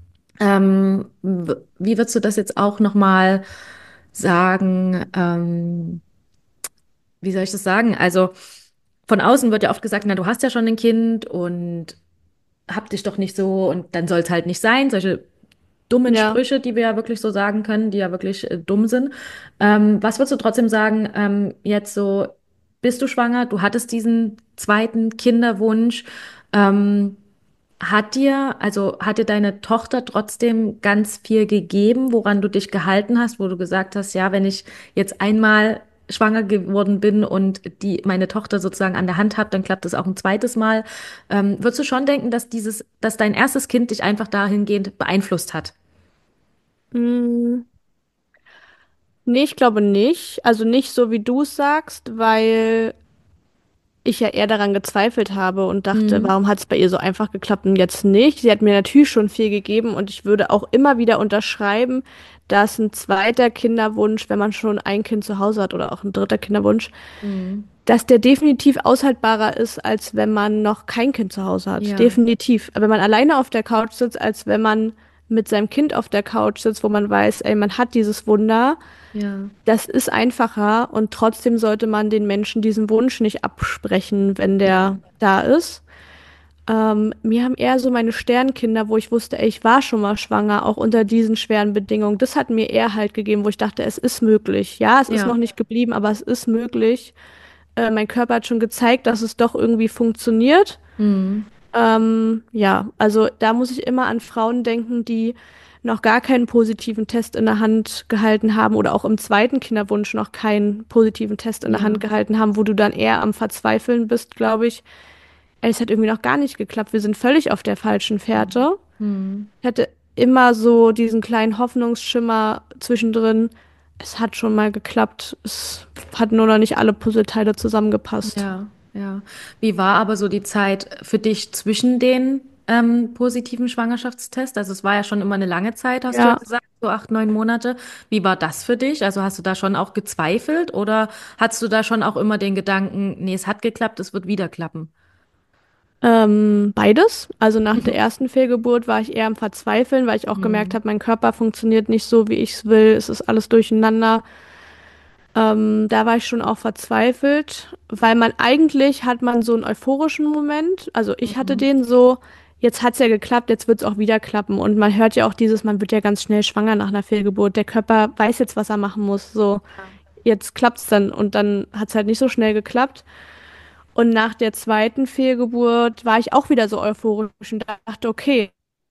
[SPEAKER 1] wie würdest du das jetzt auch nochmal sagen? Wie soll ich das sagen? Also von außen wird ja oft gesagt, na, du hast ja schon ein Kind und hab dich doch nicht so und dann soll es halt nicht sein. Solche dummen
[SPEAKER 2] Ja.
[SPEAKER 1] Sprüche, die wir ja wirklich so sagen können, die ja wirklich dumm sind. Was würdest du trotzdem sagen, jetzt so, bist du schwanger, du hattest diesen zweiten Kinderwunsch, ähm, hat dir deine Tochter trotzdem ganz viel gegeben, woran du dich gehalten hast, wo du gesagt hast, ja, wenn ich jetzt einmal schwanger geworden bin und meine Tochter sozusagen an der Hand habe, dann klappt es auch ein zweites Mal. Würdest du schon denken, dass dein erstes Kind dich einfach dahingehend beeinflusst hat?
[SPEAKER 2] Mm, nee, ich glaube nicht. Also nicht so, wie du es sagst, weil ich ja eher daran gezweifelt habe und dachte,
[SPEAKER 1] Mhm.
[SPEAKER 2] warum hat es bei ihr so einfach geklappt und jetzt nicht? Sie hat mir natürlich schon viel gegeben und ich würde auch immer wieder unterschreiben, dass ein zweiter Kinderwunsch, wenn man schon ein Kind zu Hause hat oder auch ein dritter Kinderwunsch,
[SPEAKER 1] Mhm.
[SPEAKER 2] dass der definitiv aushaltbarer ist, als wenn man noch kein Kind zu Hause hat.
[SPEAKER 1] Ja,
[SPEAKER 2] Definitiv. Wenn man alleine auf der Couch sitzt, als wenn man mit seinem Kind auf der Couch sitzt, wo man weiß, ey, man hat dieses Wunder.
[SPEAKER 1] ja,
[SPEAKER 2] Das ist einfacher und trotzdem sollte man den Menschen diesen Wunsch nicht absprechen, wenn
[SPEAKER 1] ja,
[SPEAKER 2] der da ist. Mir haben eher so meine Sternkinder, wo ich wusste, ey, ich war schon mal schwanger, auch unter diesen schweren Bedingungen. Das hat mir eher halt gegeben, wo ich dachte, es ist möglich. Ja, es ist
[SPEAKER 1] ja.
[SPEAKER 2] noch nicht geblieben, aber es ist möglich. Mein Körper hat schon gezeigt, dass es doch irgendwie funktioniert.
[SPEAKER 1] Mhm.
[SPEAKER 2] Ja, also da muss ich immer an Frauen denken, die noch gar keinen positiven Test in der Hand gehalten haben oder auch im zweiten Kinderwunsch noch keinen positiven Test in der Hand
[SPEAKER 1] Ja.
[SPEAKER 2] gehalten haben, wo du dann eher am Verzweifeln bist, glaube ich. Ey, es hat irgendwie noch gar nicht geklappt. Wir sind völlig auf der falschen Fährte.
[SPEAKER 1] Mhm.
[SPEAKER 2] Ich hatte immer so diesen kleinen Hoffnungsschimmer zwischendrin. Es hat schon mal geklappt. Es hat nur noch nicht alle Puzzleteile zusammengepasst.
[SPEAKER 1] Ja, ja. Wie war aber so die Zeit für dich zwischen den positiven Schwangerschaftstests? Also es war ja schon immer eine lange Zeit, hast du ja
[SPEAKER 2] Ja.
[SPEAKER 1] gesagt, so 8, 9 Monate. Wie war das für dich? Also hast du da schon auch gezweifelt oder hattest du da schon auch immer den Gedanken, nee, es hat geklappt, es wird wieder klappen?
[SPEAKER 2] Beides. Also nach der
[SPEAKER 1] Mhm.
[SPEAKER 2] ersten Fehlgeburt war ich eher am Verzweifeln, weil ich auch gemerkt
[SPEAKER 1] Mhm.
[SPEAKER 2] habe, mein Körper funktioniert nicht so, wie ich es will. Es ist alles durcheinander. Da war ich schon auch verzweifelt, weil man eigentlich hat man so einen euphorischen Moment. Also ich hatte
[SPEAKER 1] Mhm.
[SPEAKER 2] den so, jetzt hat's ja geklappt, jetzt wird's auch wieder klappen. Und man hört ja auch dieses, man wird ja ganz schnell schwanger nach einer Fehlgeburt. Der Körper weiß jetzt, was er machen muss. So, jetzt klappt's dann. Und dann hat's halt nicht so schnell geklappt. Und nach der zweiten Fehlgeburt war ich auch wieder so euphorisch und dachte, okay,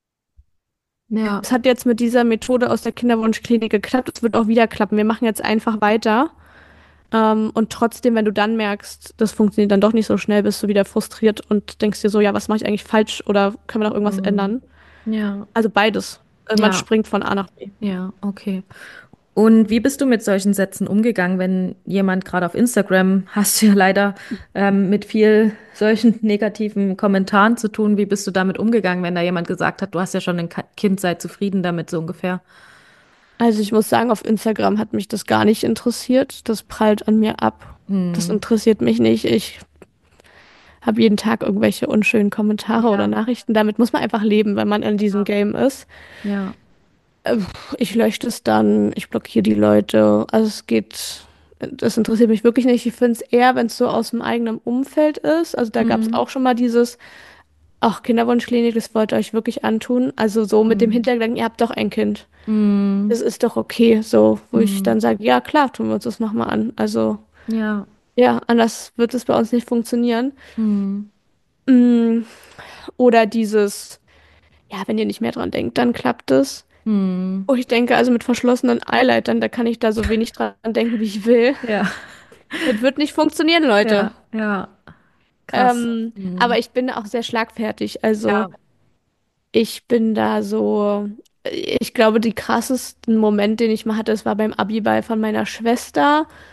[SPEAKER 1] Ja,
[SPEAKER 2] es hat jetzt mit dieser Methode aus der Kinderwunschklinik geklappt, es wird auch wieder klappen. Wir machen jetzt einfach weiter. Und trotzdem, wenn du dann merkst, das funktioniert dann doch nicht so schnell, bist du wieder frustriert und denkst dir so, ja, was mache ich eigentlich falsch oder können wir noch irgendwas
[SPEAKER 1] mhm.
[SPEAKER 2] ändern?
[SPEAKER 1] Ja,
[SPEAKER 2] Also beides. Man
[SPEAKER 1] ja,
[SPEAKER 2] springt von A nach B.
[SPEAKER 1] ja, okay. Und wie bist du mit solchen Sätzen umgegangen, wenn jemand gerade auf Instagram, hast du ja leider mit viel solchen negativen Kommentaren zu tun, wie bist du damit umgegangen, wenn da jemand gesagt hat, du hast ja schon ein Kind, sei zufrieden damit, so ungefähr?
[SPEAKER 2] Also ich muss sagen, auf Instagram hat mich das gar nicht interessiert. Das prallt an mir ab. Das
[SPEAKER 1] Hm.
[SPEAKER 2] interessiert mich nicht. Ich habe jeden Tag irgendwelche unschönen Kommentare oder
[SPEAKER 1] Ja,
[SPEAKER 2] Nachrichten. Damit muss man einfach leben, wenn man in diesem
[SPEAKER 1] ja,
[SPEAKER 2] Game ist.
[SPEAKER 1] ja.
[SPEAKER 2] Äh, Ich lösche das dann, ich blockiere die Leute. Also es geht, das interessiert mich wirklich nicht. Ich finde es eher, wenn es so aus dem eigenen Umfeld ist. Also da gab es
[SPEAKER 1] Hm.
[SPEAKER 2] auch schon mal dieses, ach, Kinderwunschklinik, das wollt ihr euch wirklich antun. Also so mit dem
[SPEAKER 1] Hm.
[SPEAKER 2] Hintergedanken, ihr habt doch ein Kind.
[SPEAKER 1] Hm.
[SPEAKER 2] Das ist doch okay. So, wo ich
[SPEAKER 1] Hm.
[SPEAKER 2] dann sage, ja klar, tun wir uns das nochmal an. Also
[SPEAKER 1] Ja.
[SPEAKER 2] ja, anders wird es bei uns nicht funktionieren.
[SPEAKER 1] Hm.
[SPEAKER 2] Mm, oder dieses, ja, wenn ihr nicht mehr dran denkt, dann klappt es.
[SPEAKER 1] Hm.
[SPEAKER 2] Oh, ich denke, also mit verschlossenen Eyelightern, da kann ich da so wenig dran denken, wie ich will.
[SPEAKER 1] Ja,
[SPEAKER 2] Das wird nicht funktionieren, Leute.
[SPEAKER 1] ja, ja, krass.
[SPEAKER 2] Aber
[SPEAKER 1] Hm.
[SPEAKER 2] ich bin auch sehr schlagfertig. Also
[SPEAKER 1] Ja.
[SPEAKER 2] ich bin da so, ich glaube, die krassesten Moment, den ich mal hatte, das war beim Abiball von meiner Schwester.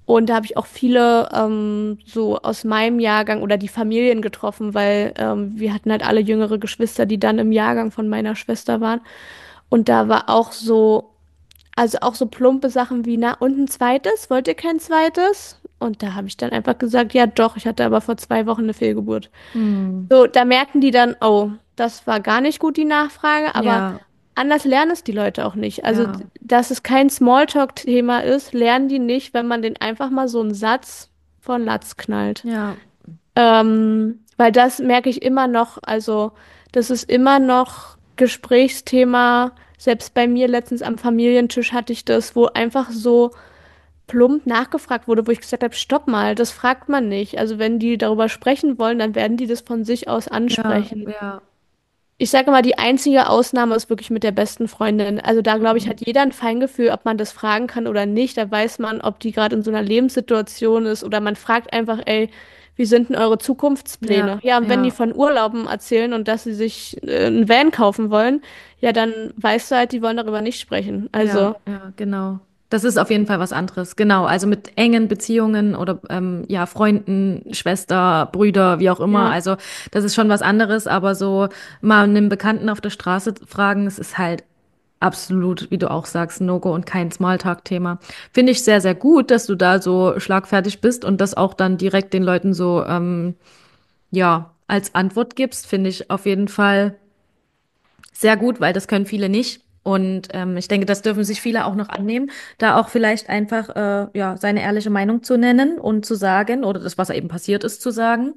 [SPEAKER 2] Und da habe ich auch viele so aus meinem Jahrgang oder die Familien getroffen, weil wir hatten halt alle jüngere Geschwister, die dann im Jahrgang von meiner Schwester waren. Und da war auch so, also auch so plumpe Sachen wie, na, und ein zweites? Wollt ihr kein zweites? Und da habe ich dann einfach gesagt, ja doch, ich hatte aber vor 2 Wochen eine Fehlgeburt.
[SPEAKER 1] Hm.
[SPEAKER 2] So, da merken die dann, oh, das war gar nicht gut, die Nachfrage, aber
[SPEAKER 1] Ja,
[SPEAKER 2] anders lernen es die Leute auch nicht. Also,
[SPEAKER 1] ja,
[SPEAKER 2] dass es kein Smalltalk-Thema ist, lernen die nicht, wenn man den einfach mal so einen Satz von Latz knallt.
[SPEAKER 1] ja,
[SPEAKER 2] Weil das merke ich immer noch, also das ist immer noch Gesprächsthema. Selbst bei mir letztens am Familientisch hatte ich das, wo einfach so plump nachgefragt wurde, wo ich gesagt habe, stopp mal, das fragt man nicht. Also wenn die darüber sprechen wollen, dann werden die das von sich aus
[SPEAKER 1] ja,
[SPEAKER 2] ansprechen.
[SPEAKER 1] ja.
[SPEAKER 2] Ich sage mal, die einzige Ausnahme ist wirklich mit der besten Freundin. Also da glaube ich,
[SPEAKER 1] Hm.
[SPEAKER 2] hat jeder ein Feingefühl, ob man das fragen kann oder nicht. Da weiß man, ob die gerade in so einer Lebenssituation ist oder man fragt einfach, ey, wie sind denn eure
[SPEAKER 1] Ja,
[SPEAKER 2] Zukunftspläne? Ja, und wenn die
[SPEAKER 1] ja,
[SPEAKER 2] von Urlauben erzählen und dass sie sich einen Van kaufen wollen, ja, dann weißt du halt, die wollen darüber nicht sprechen.
[SPEAKER 1] ja,
[SPEAKER 2] Also,
[SPEAKER 1] ja, genau. Das ist auf jeden Fall was anderes. Genau. Also mit engen Beziehungen oder ja, Freunden, Schwester, Brüder, wie auch immer.
[SPEAKER 2] ja.
[SPEAKER 1] Also das ist schon was anderes, aber so mal einen Bekannten auf der Straße fragen, es ist halt absolut, wie du auch sagst, No-Go und kein Smalltalk-Thema. Finde ich sehr, sehr gut, dass du da so schlagfertig bist und das auch dann direkt den Leuten so, ja, als Antwort gibst, finde ich auf jeden Fall sehr gut, weil das können viele nicht. Und ich denke, das dürfen sich viele auch noch annehmen, da auch vielleicht einfach ja seine ehrliche Meinung zu nennen und zu sagen oder das, was eben passiert ist, zu sagen.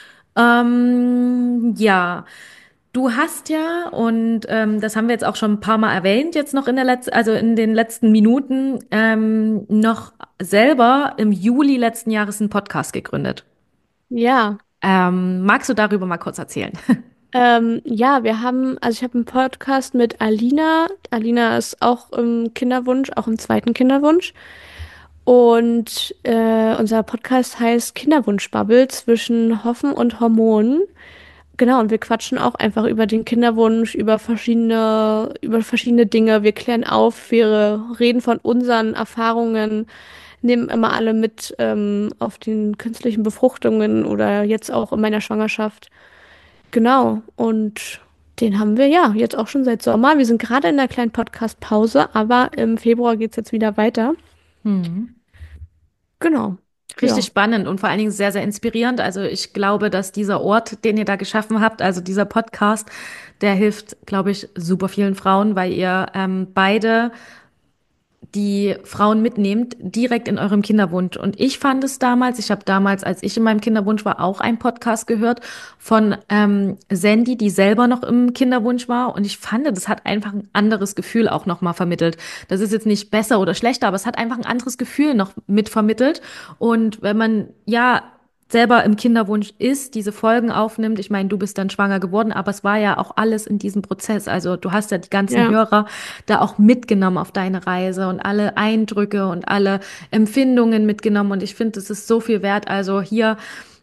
[SPEAKER 1] Ja, du hast ja und das haben wir jetzt auch schon ein paar Mal erwähnt, jetzt noch in der also in den letzten Minuten noch selber im Juli letzten Jahres einen Podcast gegründet.
[SPEAKER 2] Ja.
[SPEAKER 1] Magst du darüber mal kurz erzählen?
[SPEAKER 2] Ja, also ich habe einen Podcast mit Alina. Alina ist auch im Kinderwunsch, auch im zweiten Kinderwunsch. Und unser Podcast heißt Kinderwunschbubble zwischen Hoffen und Hormonen. Genau, und wir quatschen auch einfach über den Kinderwunsch, über verschiedene Dinge. Wir klären auf, wir reden von unseren Erfahrungen, nehmen immer alle mit auf den künstlichen Befruchtungen oder jetzt auch in meiner Schwangerschaft. Genau, und den haben wir ja jetzt auch schon seit Sommer. Wir sind gerade in einer kleinen Podcast-Pause, aber im Februar geht es jetzt wieder weiter.
[SPEAKER 1] Hm.
[SPEAKER 2] Genau,
[SPEAKER 1] Richtig
[SPEAKER 2] ja.
[SPEAKER 1] spannend und vor allen Dingen sehr, sehr inspirierend. Also ich glaube, dass dieser Ort, den ihr da geschaffen habt, also dieser Podcast, der hilft, glaube ich, super vielen Frauen, weil ihr beide die Frauen mitnehmt, direkt in eurem Kinderwunsch. Und ich fand es damals, ich habe damals, als ich in meinem Kinderwunsch war, auch einen Podcast gehört von Sandy, die selber noch im Kinderwunsch war. Und ich fand, das hat einfach ein anderes Gefühl auch nochmal vermittelt. Das ist jetzt nicht besser oder schlechter, aber es hat einfach ein anderes Gefühl noch mitvermittelt. Und wenn man, ja, selber im Kinderwunsch ist, diese Folgen aufnimmt. Ich meine, du bist dann schwanger geworden, aber es war ja auch alles in diesem Prozess. Also du hast ja die ganzen
[SPEAKER 2] Ja.
[SPEAKER 1] Hörer da auch mitgenommen auf deine Reise und alle Eindrücke und alle Empfindungen mitgenommen. Und ich finde, das ist so viel wert. Also hier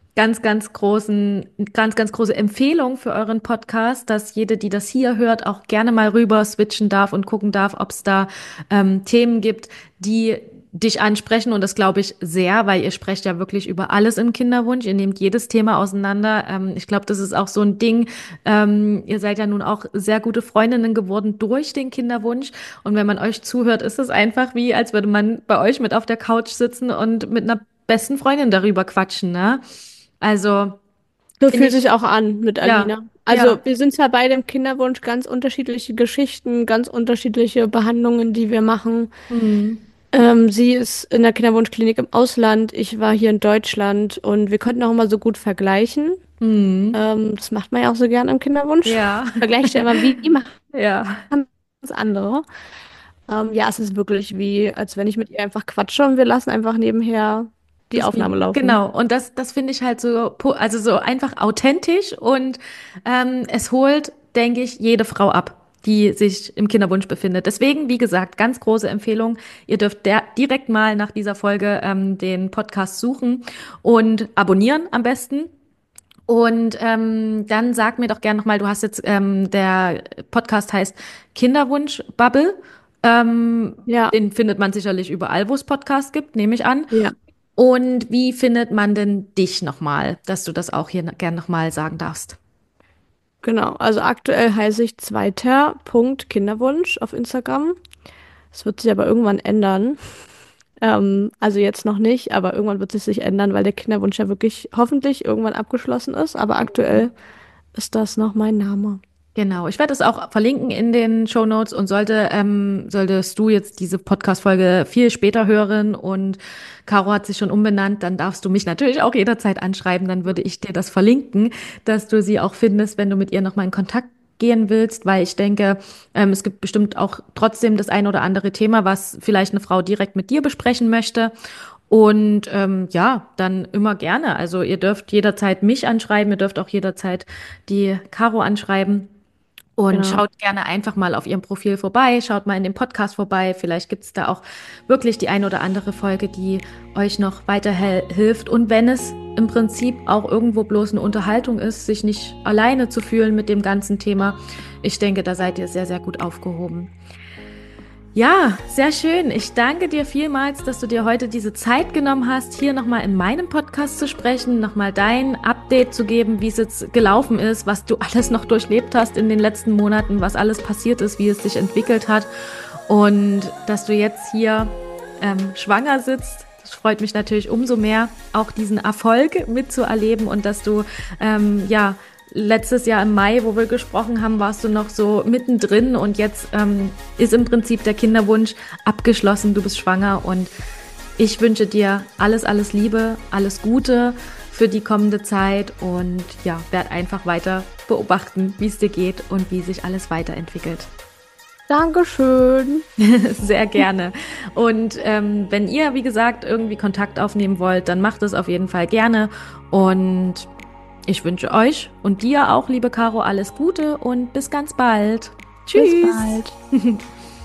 [SPEAKER 1] ganz große Empfehlung für euren Podcast, dass jede, die das hier hört, auch gerne mal rüber switchen darf und gucken darf, ob es da Themen gibt, die dich ansprechen und das glaube ich sehr, weil ihr sprecht ja wirklich über alles im Kinderwunsch. Ihr nehmt jedes Thema auseinander. Ich glaube, das ist auch so ein Ding. Ihr seid ja nun auch sehr gute Freundinnen geworden durch den Kinderwunsch. Und wenn man euch zuhört, ist es einfach wie, als würde man bei euch mit auf der Couch sitzen und mit einer besten Freundin darüber quatschen, ne? Also
[SPEAKER 2] So
[SPEAKER 1] finde
[SPEAKER 2] fühlt
[SPEAKER 1] ich,
[SPEAKER 2] sich auch an mit
[SPEAKER 1] ja,
[SPEAKER 2] Alina. Also
[SPEAKER 1] ja,
[SPEAKER 2] wir sind zwar beide im Kinderwunsch, ganz unterschiedliche Geschichten, ganz unterschiedliche Behandlungen, die wir machen.
[SPEAKER 1] hm,
[SPEAKER 2] Sie ist in der Kinderwunschklinik im Ausland, ich war hier in Deutschland und wir konnten auch immer so gut vergleichen.
[SPEAKER 1] hm,
[SPEAKER 2] Das macht man ja auch so gern im Kinderwunsch.
[SPEAKER 1] ja,
[SPEAKER 2] Vergleicht ja immer, wie machen
[SPEAKER 1] ja.
[SPEAKER 2] das andere. Ja, es ist wirklich wie, als wenn ich mit ihr einfach quatsche und wir lassen einfach nebenher die
[SPEAKER 1] Das
[SPEAKER 2] Aufnahme
[SPEAKER 1] Video.
[SPEAKER 2] laufen.
[SPEAKER 1] Genau. Und das finde ich halt so, also so einfach authentisch und es holt, denke ich, jede Frau ab, die sich im Kinderwunsch befindet. Deswegen, wie gesagt, ganz große Empfehlung. Ihr dürft direkt mal nach dieser Folge den Podcast suchen und abonnieren am besten. Und dann sag mir doch gern nochmal, du hast jetzt, der Podcast heißt Kinderwunsch Bubble.
[SPEAKER 2] Ja,
[SPEAKER 1] Den findet man sicherlich überall, wo es Podcasts gibt, nehme ich an.
[SPEAKER 2] ja.
[SPEAKER 1] Und wie findet man denn dich nochmal, dass du das auch hier gern nochmal sagen darfst?
[SPEAKER 2] Genau, also aktuell heiße ich zweiter.kinderwunsch auf Instagram. Das wird sich aber irgendwann ändern. Also jetzt noch nicht, aber irgendwann wird es sich ändern, weil der Kinderwunsch ja wirklich hoffentlich irgendwann abgeschlossen ist. Aber aktuell ist das noch mein Name.
[SPEAKER 1] Genau, ich werde es auch verlinken in den Shownotes und solltest du jetzt diese Podcast-Folge viel später hören und Caro hat sich schon umbenannt, dann darfst du mich natürlich auch jederzeit anschreiben, dann würde ich dir das verlinken, dass du sie auch findest, wenn du mit ihr nochmal in Kontakt gehen willst, weil ich denke, es gibt bestimmt auch trotzdem das ein oder andere Thema, was vielleicht eine Frau direkt mit dir besprechen möchte. Und ja, dann immer gerne. Also ihr dürft jederzeit mich anschreiben, ihr dürft auch jederzeit die Caro anschreiben. Und
[SPEAKER 2] Genau.
[SPEAKER 1] schaut gerne einfach mal auf ihrem Profil vorbei, schaut mal in dem Podcast vorbei. Vielleicht gibt es da auch wirklich die ein oder andere Folge, die euch noch weiterhilft. Und wenn es im Prinzip auch irgendwo bloß eine Unterhaltung ist, sich nicht alleine zu fühlen mit dem ganzen Thema, ich denke, da seid ihr sehr, sehr gut aufgehoben. Ja, sehr schön. Ich danke dir vielmals, dass du dir heute diese Zeit genommen hast, hier nochmal in meinem Podcast zu sprechen, nochmal dein Update zu geben, wie es jetzt gelaufen ist, was du alles noch durchlebt hast in den letzten Monaten, was alles passiert ist, wie es sich entwickelt hat und dass du jetzt hier schwanger sitzt. Das freut mich natürlich umso mehr, auch diesen Erfolg mitzuerleben und dass du ja letztes Jahr im Mai, wo wir gesprochen haben, warst du noch so mittendrin und jetzt ist im Prinzip der Kinderwunsch abgeschlossen. Du bist schwanger und ich wünsche dir alles, alles Liebe, alles Gute für die kommende Zeit und ja, werd einfach weiter beobachten, wie es dir geht und wie sich alles weiterentwickelt.
[SPEAKER 2] Dankeschön.
[SPEAKER 1] Sehr gerne. Und wenn ihr, wie gesagt, irgendwie Kontakt aufnehmen wollt, dann macht es auf jeden Fall gerne und ich wünsche euch und dir auch, liebe Caro, alles Gute und bis ganz bald. Tschüss.
[SPEAKER 2] Bis bald.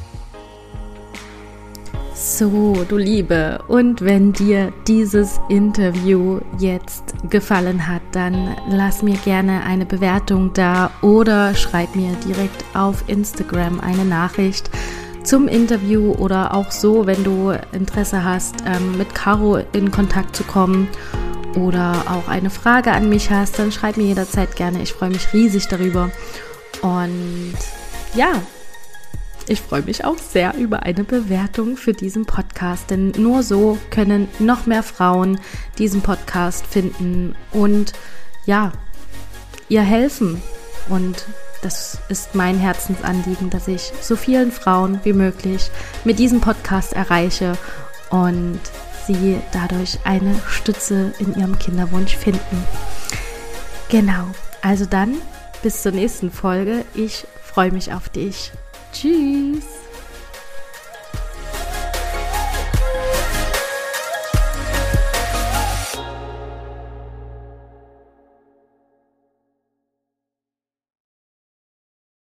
[SPEAKER 1] So, du Liebe, und wenn dir dieses Interview jetzt gefallen hat, dann lass mir gerne eine Bewertung da oder schreib mir direkt auf Instagram eine Nachricht zum Interview oder auch so, wenn du Interesse hast, mit Caro in Kontakt zu kommen. Oder auch eine Frage an mich hast, dann schreib mir jederzeit gerne. Ich freue mich riesig darüber. Und ja, ich freue mich auch sehr über eine Bewertung für diesen Podcast, denn nur so können noch mehr Frauen diesen Podcast finden und ja, ihr helfen. Und das ist mein Herzensanliegen, dass ich so vielen Frauen wie möglich mit diesem Podcast erreiche und sie dadurch eine Stütze in ihrem Kinderwunsch finden. Genau, also dann bis zur nächsten Folge. Ich freue mich auf dich. Tschüss!